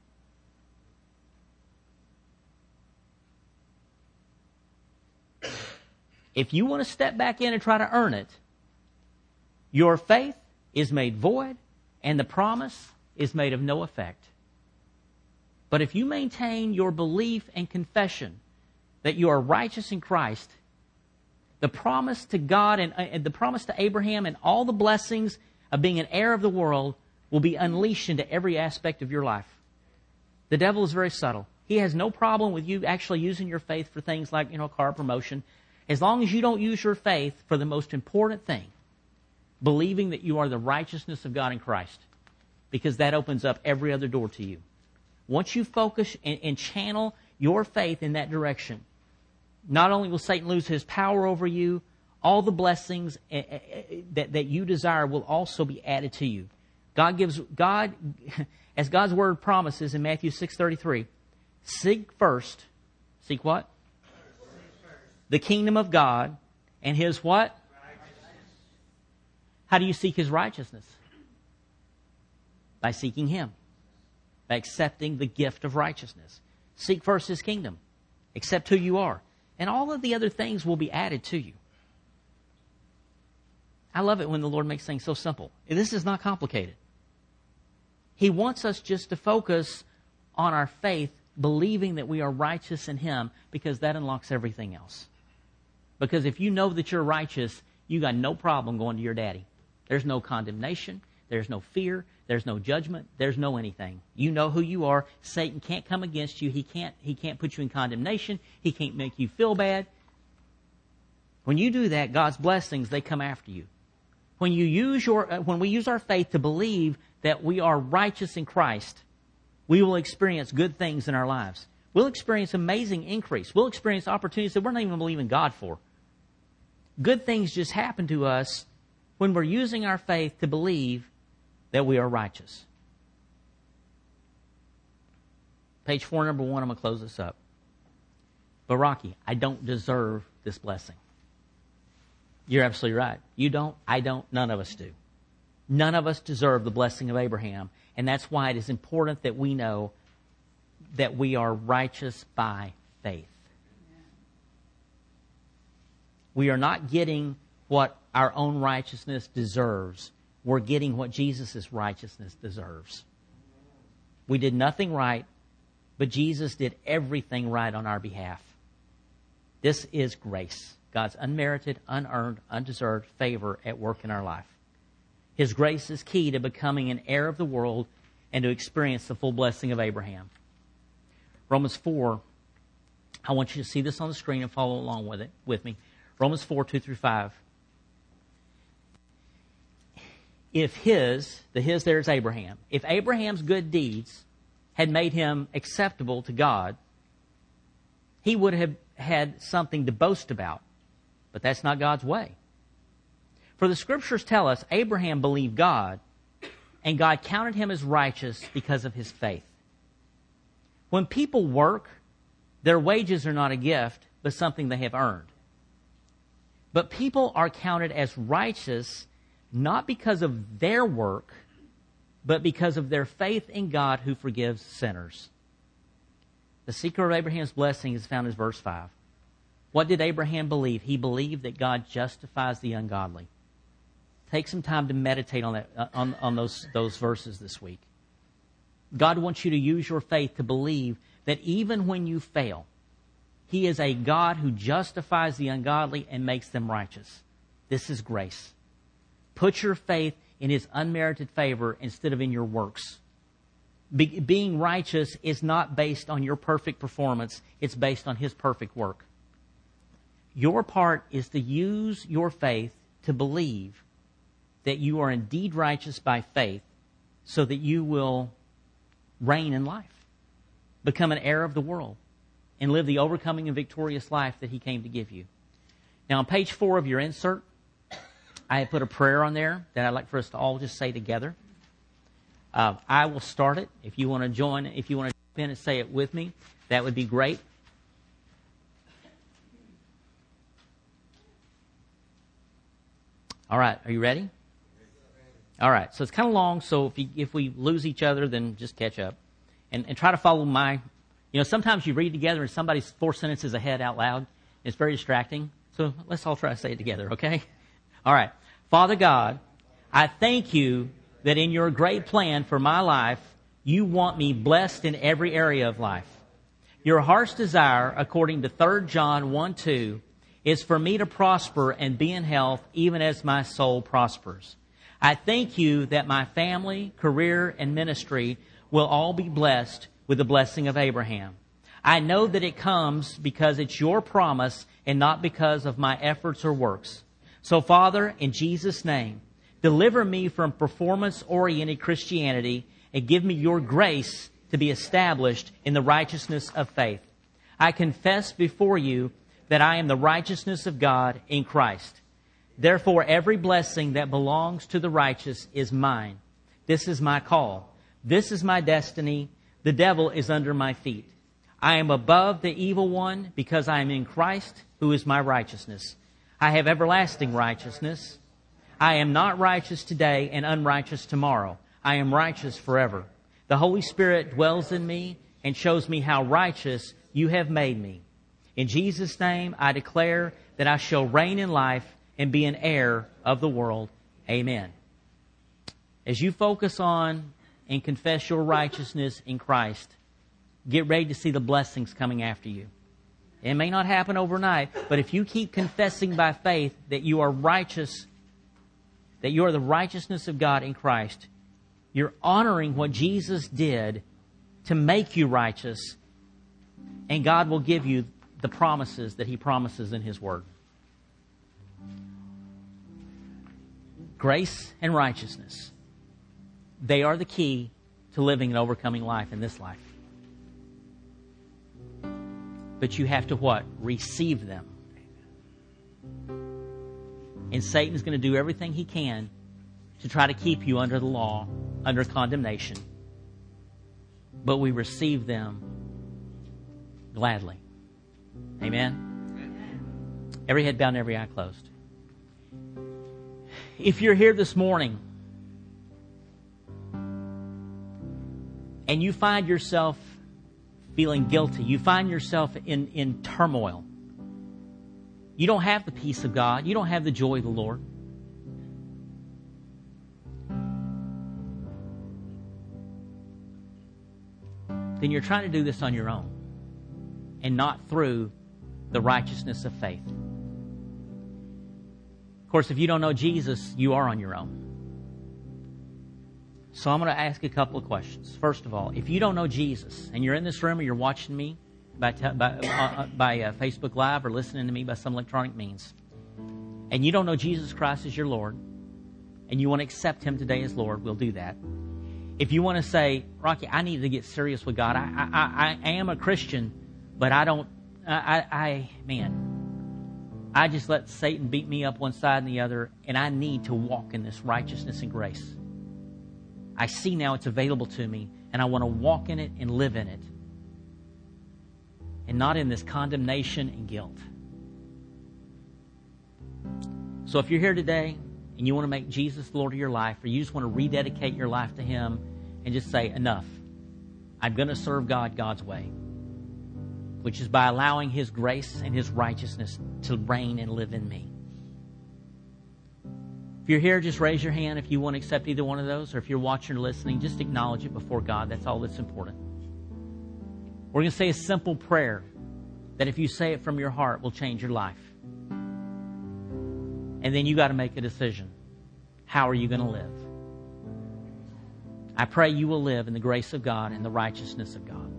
If you want to step back in and try to earn it, your faith is made void and the promise is made of no effect. But if you maintain your belief and confession that you are righteous in Christ, The promise to God and the promise to Abraham and all the blessings of being an heir of the world will be unleashed into every aspect of your life. The devil is very subtle. He has no problem with you actually using your faith for things like, car promotion, as long as you don't use your faith for the most important thing, believing that you are the righteousness of God in Christ, because that opens up every other door to you. Once you focus and channel your faith in that direction, not only will Satan lose his power over you, all the blessings that you desire will also be added to you. God, as God's word promises in Matthew 6:33, seek what? The kingdom of God and His what? How do you seek His righteousness? By seeking Him. By accepting the gift of righteousness. Seek first His kingdom. Accept who you are. And all of the other things will be added to you. I love it when the Lord makes things so simple. This is not complicated. He wants us just to focus on our faith, believing that we are righteous in Him, because that unlocks everything else. Because if you know that you're righteous, you got no problem going to your daddy. There's no condemnation. There's no fear. There's no judgment. There's no anything. You know who you are. Satan can't come against you. He can't put you in condemnation. He can't make you feel bad. When you do that, God's blessings, they come after you. When we use our faith to believe that we are righteous in Christ, we will experience good things in our lives. We'll experience amazing increase. We'll experience opportunities that we're not even believing God for. Good things just happen to us when we're using our faith to believe that we are righteous. Page 4, number 1, I'm going to close this up. But Rocky, I don't deserve this blessing. You're absolutely right. You don't, I don't, none of us do. None of us deserve the blessing of Abraham, and that's why it is important that we know that we are righteous by faith. We are not getting what our own righteousness deserves. We're getting what Jesus' righteousness deserves. We did nothing right, but Jesus did everything right on our behalf. This is grace. God's unmerited, unearned, undeserved favor at work in our life. His grace is key to becoming an heir of the world and to experience the full blessing of Abraham. Romans 4, I want you to see this on the screen and follow along with me. Romans 4, 2 through 5. If the his there is Abraham. If Abraham's good deeds had made him acceptable to God, he would have had something to boast about. But that's not God's way. For the Scriptures tell us Abraham believed God, and God counted him as righteous because of his faith. When people work, their wages are not a gift, but something they have earned. But people are counted as righteous not because of their work, but because of their faith in God who forgives sinners. The secret of Abraham's blessing is found in verse 5. What did Abraham believe? He believed that God justifies the ungodly. Take some time to meditate on that, on those verses this week. God wants you to use your faith to believe that even when you fail, He is a God who justifies the ungodly and makes them righteous. This is grace. Put your faith in His unmerited favor instead of in your works. Being righteous is not based on your perfect performance. It's based on His perfect work. Your part is to use your faith to believe that you are indeed righteous by faith so that you will reign in life, become an heir of the world, and live the overcoming and victorious life that He came to give you. Now, on page 4 of your insert, I have put a prayer on there that I'd like for us to all just say together. I will start it. If you want to join, if you want to jump in and say it with me, that would be great. All right, are you ready? All right, so it's kind of long, so if we lose each other, then just catch up. And try to follow sometimes you read together and somebody's 4 sentences ahead out loud. It's very distracting. So let's all try to say it together, okay? All right. Father God, I thank You that in Your great plan for my life, You want me blessed in every area of life. Your heart's desire, according to 3 John 1:2, is for me to prosper and be in health, even as my soul prospers. I thank you that my family, career, and ministry will all be blessed with the blessing of Abraham. I know that it comes because it's your promise and not because of my efforts or works. So, Father, in Jesus' name, deliver me from performance-oriented Christianity and give me your grace to be established in the righteousness of faith. I confess before you that I am the righteousness of God in Christ. Therefore, every blessing that belongs to the righteous is mine. This is my call. This is my destiny. The devil is under my feet. I am above the evil one because I am in Christ, who is my righteousness. I have everlasting righteousness. I am not righteous today and unrighteous tomorrow. I am righteous forever. The Holy Spirit dwells in me and shows me how righteous you have made me. In Jesus' name, I declare that I shall reign in life and be an heir of the world. Amen. As you focus on and confess your righteousness in Christ, get ready to see the blessings coming after you. It may not happen overnight, but if you keep confessing by faith that you are righteous, that you are the righteousness of God in Christ, you're honoring what Jesus did to make you righteous, and God will give you the promises that He promises in His Word. Grace and righteousness, they are the key to living and overcoming life in this life. But you have to what? Receive them. And Satan's going to do everything he can to try to keep you under the law, under condemnation. But we receive them gladly. Amen? Every head bowed and every eye closed. If you're here this morning and you find yourself feeling guilty, you find yourself in turmoil, you don't have the peace of God, you don't have the joy of the Lord, then you're trying to do this on your own and not through the righteousness of faith. Of course, if you don't know Jesus, you are on your own. So I'm going to ask a couple of questions. First of all, if you don't know Jesus and you're in this room or you're watching me by Facebook Live or listening to me by some electronic means, and you don't know Jesus Christ as your Lord, and you want to accept Him today as Lord, we'll do that. If you want to say, Rocky, I need to get serious with God. I am a Christian, but I just let Satan beat me up one side and the other, and I need to walk in this righteousness and grace. I see now it's available to me, and I want to walk in it and live in it, and not in this condemnation and guilt. So if you're here today and you want to make Jesus the Lord of your life, or you just want to rededicate your life to Him and just say, enough, I'm going to serve God God's way, which is by allowing His grace and His righteousness to reign and live in me. If you're here, just raise your hand if you want to accept either one of those, or if you're watching or listening, just acknowledge it before God. That's all that's important. We're going to say a simple prayer that if you say it from your heart will change your life. And then you got to make a decision. How are you going to live? I pray you will live in the grace of God and the righteousness of God.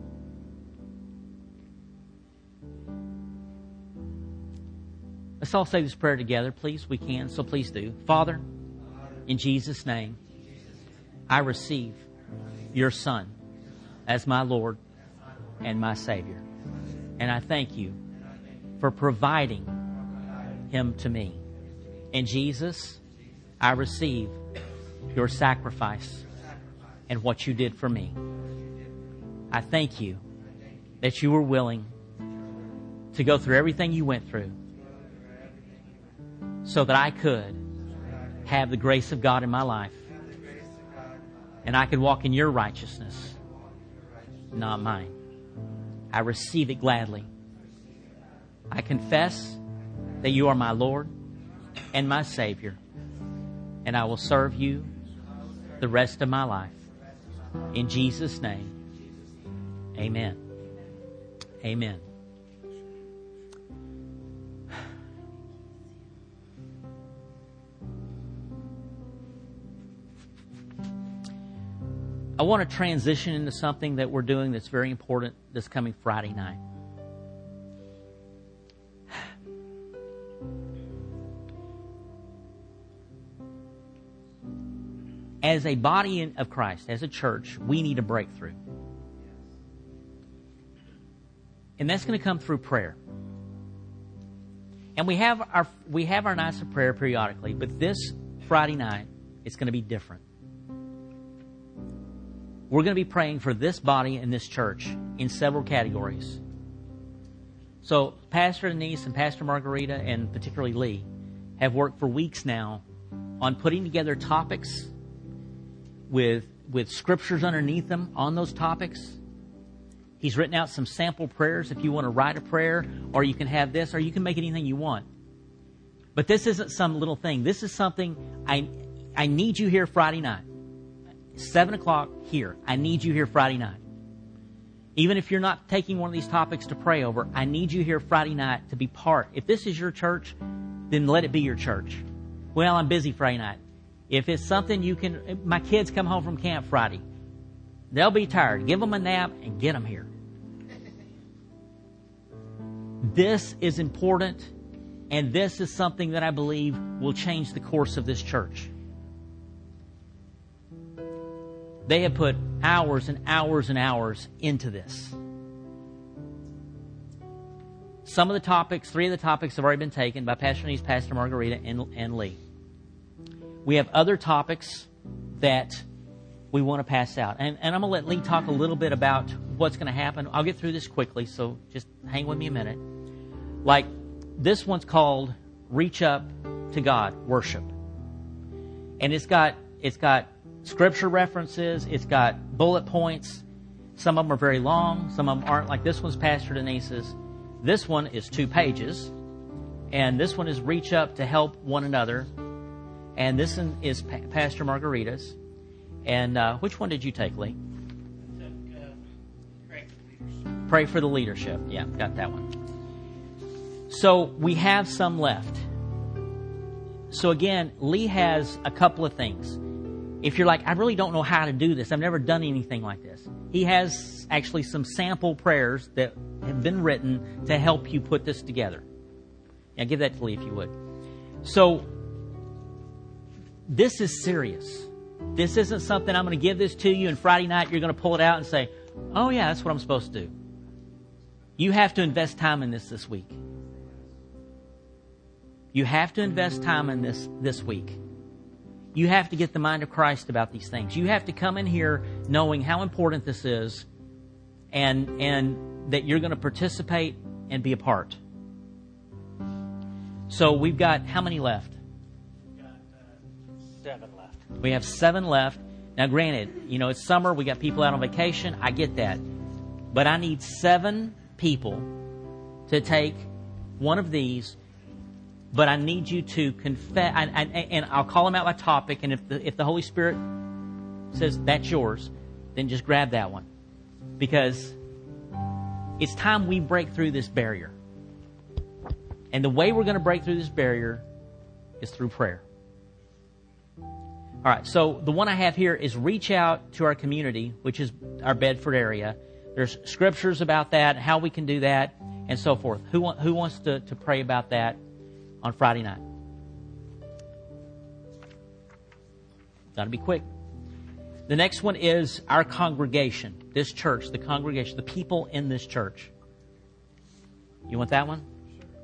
Let's all say this prayer together, please. We can, so please do. Father, in Jesus' name, I receive your Son as my Lord and my Savior. And I thank you for providing Him to me. And Jesus, I receive your sacrifice and what you did for me. I thank you that you were willing to go through everything you went through so that I could have the grace of God in my life and I could walk in your righteousness, not mine. I receive it gladly. I confess that you are my Lord and my Savior, and I will serve you the rest of my life. In Jesus' name, amen. Amen. I want to transition into something that we're doing that's very important this coming Friday night. As a body of Christ, as a church, we need a breakthrough. And that's going to come through prayer. And we have our nights of prayer periodically, but this Friday night, it's going to be different. We're going to be praying for this body and this church in several categories. So Pastor Denise and Pastor Margarita, and particularly Lee, have worked for weeks now on putting together topics with scriptures underneath them on those topics. He's written out some sample prayers if you want to write a prayer, or you can have this, or you can make it anything you want. But this isn't some little thing. This is something I need you here Friday night. 7 o'clock here. I need you here Friday night. Even if you're not taking one of these topics to pray over, I need you here Friday night to be part. If this is your church, then let it be your church. Well, I'm busy Friday night. If it's something you can... My kids come home from camp Friday. They'll be tired. Give them a nap and get them here. This is important, and this is something that I believe will change the course of this church. They have put hours and hours and hours into this. Some of the topics, 3 of the topics have already been taken by Pastor Denise, Pastor Margarita, and Lee. We have other topics that we want to pass out. And I'm going to let Lee talk a little bit about what's going to happen. I'll get through this quickly, so just hang with me a minute. Like, this one's called Reach Up to God, Worship. And it's got scripture references, it's got bullet points. Some of them are very long, some of them aren't. Like this one's Pastor Denise's. This one is 2 pages. And this one is Reach Up to Help One Another. And this one is Pastor Margarita's. And which one did you take, Lee? Pray for the leadership. Yeah, got that one. So we have some left. So again, Lee has a couple of things. If you're like, I really don't know how to do this, I've never done anything like this, he has actually some sample prayers that have been written to help you put this together. Now give that to Lee if you would. So this is serious. This isn't something I'm going to give this to you and Friday night you're going to pull it out and say, oh yeah, that's what I'm supposed to do. You have to invest time in this week. You have to invest time in this week. You have to get the mind of Christ about these things. You have to come in here knowing how important this is and that you're going to participate and be a part. So we've got how many left? We've got 7 left. We have 7 left. Now granted, it's summer, we got people out on vacation, I get that. But I need 7 people to take one of these. But I need you to confess, and I'll call them out by topic, and if the Holy Spirit says that's yours, then just grab that one. Because it's time we break through this barrier. And the way we're going to break through this barrier is through prayer. All right, so the one I have here is reach out to our community, which is our Bedford area. There's scriptures about that, how we can do that, and so forth. Who wants to pray about that on Friday night? Got to be quick. The next one is our congregation, this church, the congregation, the people in this church. You want that one?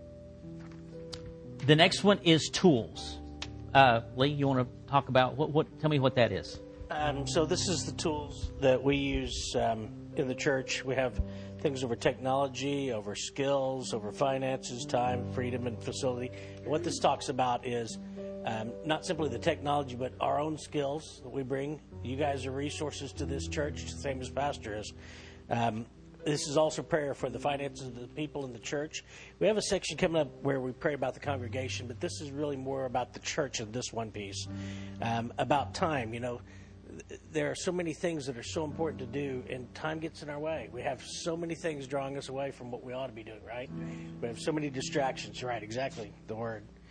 The next one is tools. Lee, you want to talk about tell me what that is. So this is the tools that we use in the church. We have things over technology, over skills, over finances, time, freedom, and facility. And what this talks about is not simply the technology, but our own skills that we bring. You guys are resources to this church, same as Pastor is. This is also prayer for the finances of the people in the church. We have a section coming up where we pray about the congregation, but this is really more about the church in this one piece. About time, there are so many things that are so important to do, and time gets in our way. We have so many things drawing us away from what we ought to be doing, right? We have so many distractions, right? Exactly, the word.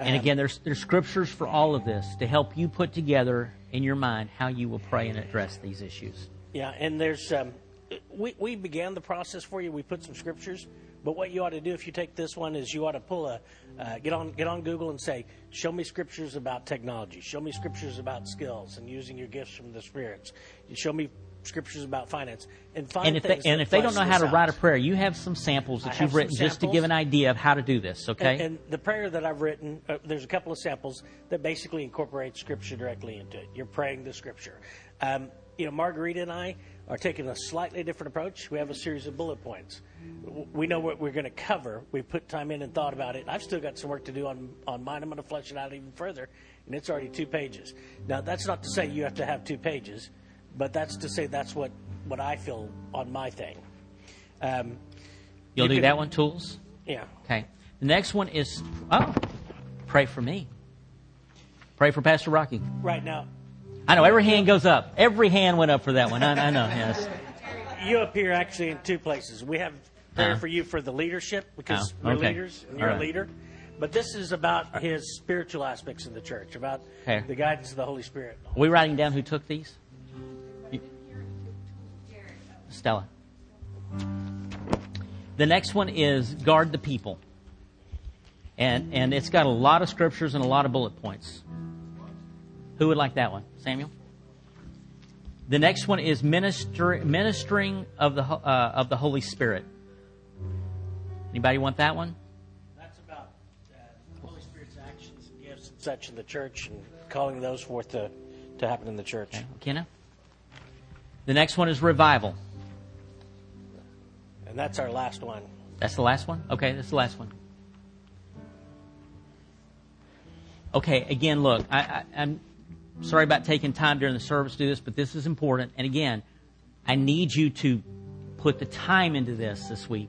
And again, there's scriptures for all of this to help you put together in your mind how you will pray and address these issues. Yeah, and there's we began the process for you. We put some scriptures, but what you ought to do if you take this one is you ought to pull get on Google and say, show me scriptures about technology, show me scriptures about skills and using your gifts from the spirits. You show me scriptures about finance and find if they don't know how to write a prayer, you have some samples that you've written just to give an idea of how to do this. Okay, and the prayer that I've written, there's a couple of samples that basically incorporate scripture directly into it. You're praying the scripture. Margarita and I are taking a slightly different approach. We have a series of bullet points. We know what we're going to cover. We put time in and thought about it. I've still got some work to do on mine. I'm going to flesh it out even further, and it's already 2 pages. Now, that's not to say you have to have 2 pages, but that's to say that's what I feel on my thing. You'll do that one, tools? Yeah. Okay. The next one is, pray for me. Pray for Pastor Rocky. Right now. I know, every hand goes up. Every hand went up for that one. I know, yes. You appear actually in 2 places. We have prayer for you for the leadership, because we're leaders, and you're a leader. But this is about his spiritual aspects of the church, about the guidance of the Holy Spirit. Are we writing down who took these? Stella. The next one is guard the people. And it's got a lot of scriptures and a lot of bullet points. Who would like that one? Samuel? The next one is ministering of the Holy Spirit. Anybody want that one? That's about the Holy Spirit's actions and gifts and such in the church, and calling those forth to happen in the church. Okay. Kenna? The next one is revival. And that's our last one. That's the last one? Okay, that's the last one. Okay, again, look, I'm sorry about taking time during the service to do this, but this is important. And again, I need you to put the time into this week.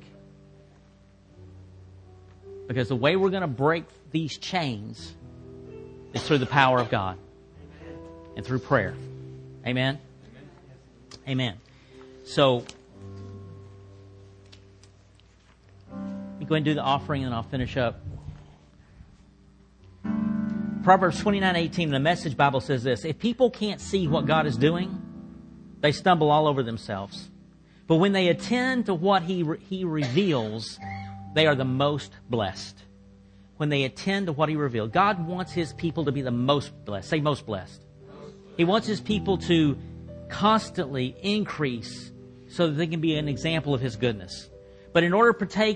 Because the way we're going to break these chains is through the power of God and through prayer. Amen? Amen. So, let me go ahead and do the offering and I'll finish up. Proverbs 29:18, the Message Bible says this: if people can't see what God is doing, they stumble all over themselves. But when they attend to what He reveals, they are the most blessed. When they attend to what He revealed. God wants His people to be the most blessed. Say most blessed. He wants His people to constantly increase so that they can be an example of His goodness. But in order to partake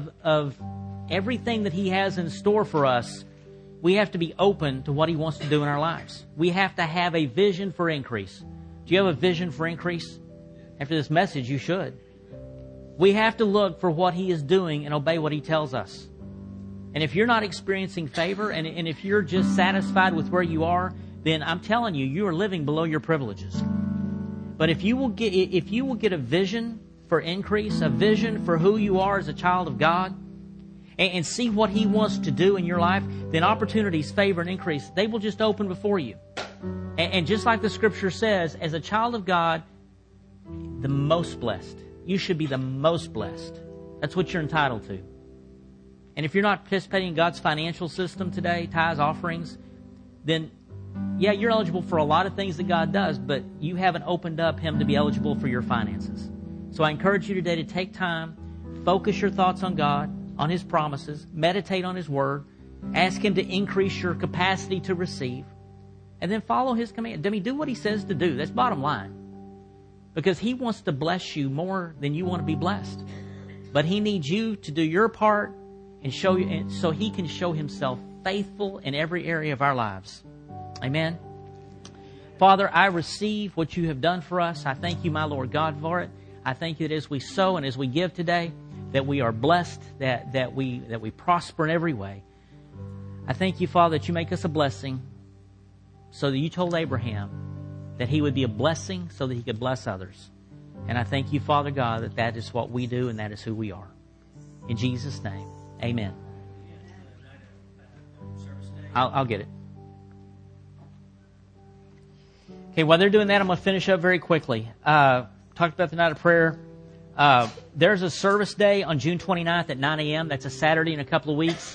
of everything that He has in store for us, we have to be open to what He wants to do in our lives. We have to have a vision for increase. Do you have a vision for increase? After this message, you should. We have to look for what He is doing and obey what He tells us. And if you're not experiencing favor, and if you're just satisfied with where you are, then I'm telling you, you are living below your privileges. But if you will get a vision for increase, a vision for who you are as a child of God, and see what He wants to do in your life, then opportunities, favor, and increase, they will just open before you. And just like the Scripture says, as a child of God, the most blessed. You should be the most blessed. That's what you're entitled to. And if you're not participating in God's financial system today, tithes, offerings, then, yeah, you're eligible for a lot of things that God does, but you haven't opened up Him to be eligible for your finances. So I encourage you today to take time, focus your thoughts on God, on His promises, meditate on His Word, ask Him to increase your capacity to receive, and then follow His command. Do what He says to do. That's bottom line. Because He wants to bless you more than you want to be blessed. But He needs you to do your part and show you, and so He can show Himself faithful in every area of our lives. Amen. Father, I receive what You have done for us. I thank You, my Lord God, for it. I thank You that as we sow and as we give today, that we are blessed, that we prosper in every way. I thank You, Father, that You make us a blessing so that You told Abraham that he would be a blessing so that he could bless others. And I thank You, Father God, that that is what we do and that is who we are. In Jesus' name, amen. I'll get it. Okay, while they're doing that, I'm going to finish up very quickly. Talked about the night of prayer. There's a service day on June 29th at 9 a.m. That's a Saturday in a couple of weeks.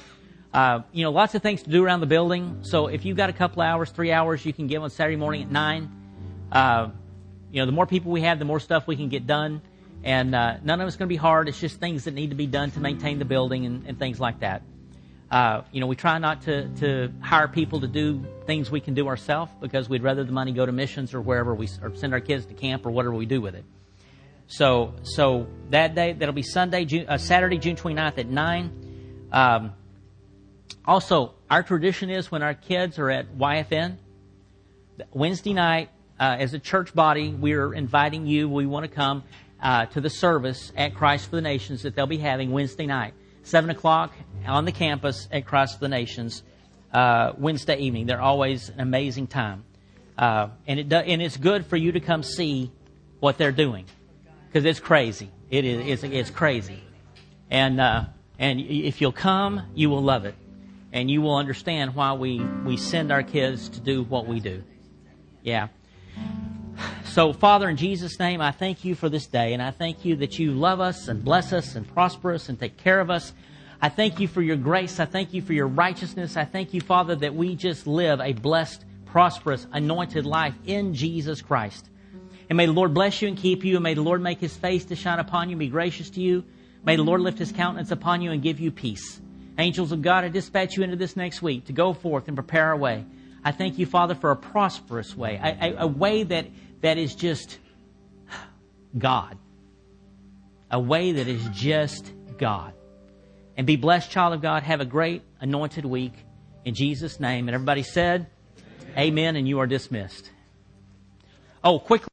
Lots of things to do around the building. So if you've got a couple hours, 3 hours, you can give on Saturday morning at 9. The more people we have, the more stuff we can get done. And none of it's going to be hard. It's just things that need to be done to maintain the building and things like that. We try not to hire people to do things we can do ourselves because we'd rather the money go to missions or wherever or send our kids to camp or whatever we do with it. So that day, that'll be Saturday, June 29th at 9. Also, our tradition is when our kids are at YFN, Wednesday night, as a church body, we're inviting you. We want to come to the service at Christ for the Nations that they'll be having Wednesday night, 7 o'clock on the campus at Christ for the Nations, Wednesday evening. They're always an amazing time. And it's good for you to come see what they're doing because it's crazy. It's crazy. And if you'll come, you will love it. And you will understand why we send our kids to do what we do. Yeah. So, Father, in Jesus' name, I thank you for this day, and I thank you that you love us and bless us and prosper us and take care of us. I thank you for your grace. I thank you for your righteousness. I thank you, Father, that we just live a blessed, prosperous, anointed life in Jesus Christ. And may the Lord bless you and keep you, and may the Lord make His face to shine upon you and be gracious to you. May the Lord lift His countenance upon you and give you peace. Angels of God, I dispatch you into this next week to go forth and prepare our way. I thank you, Father, for a prosperous way, a way that is just God. A way that is just God. And be blessed, child of God. Have a great anointed week in Jesus' name. And everybody said, Amen, and you are dismissed. Oh, quickly.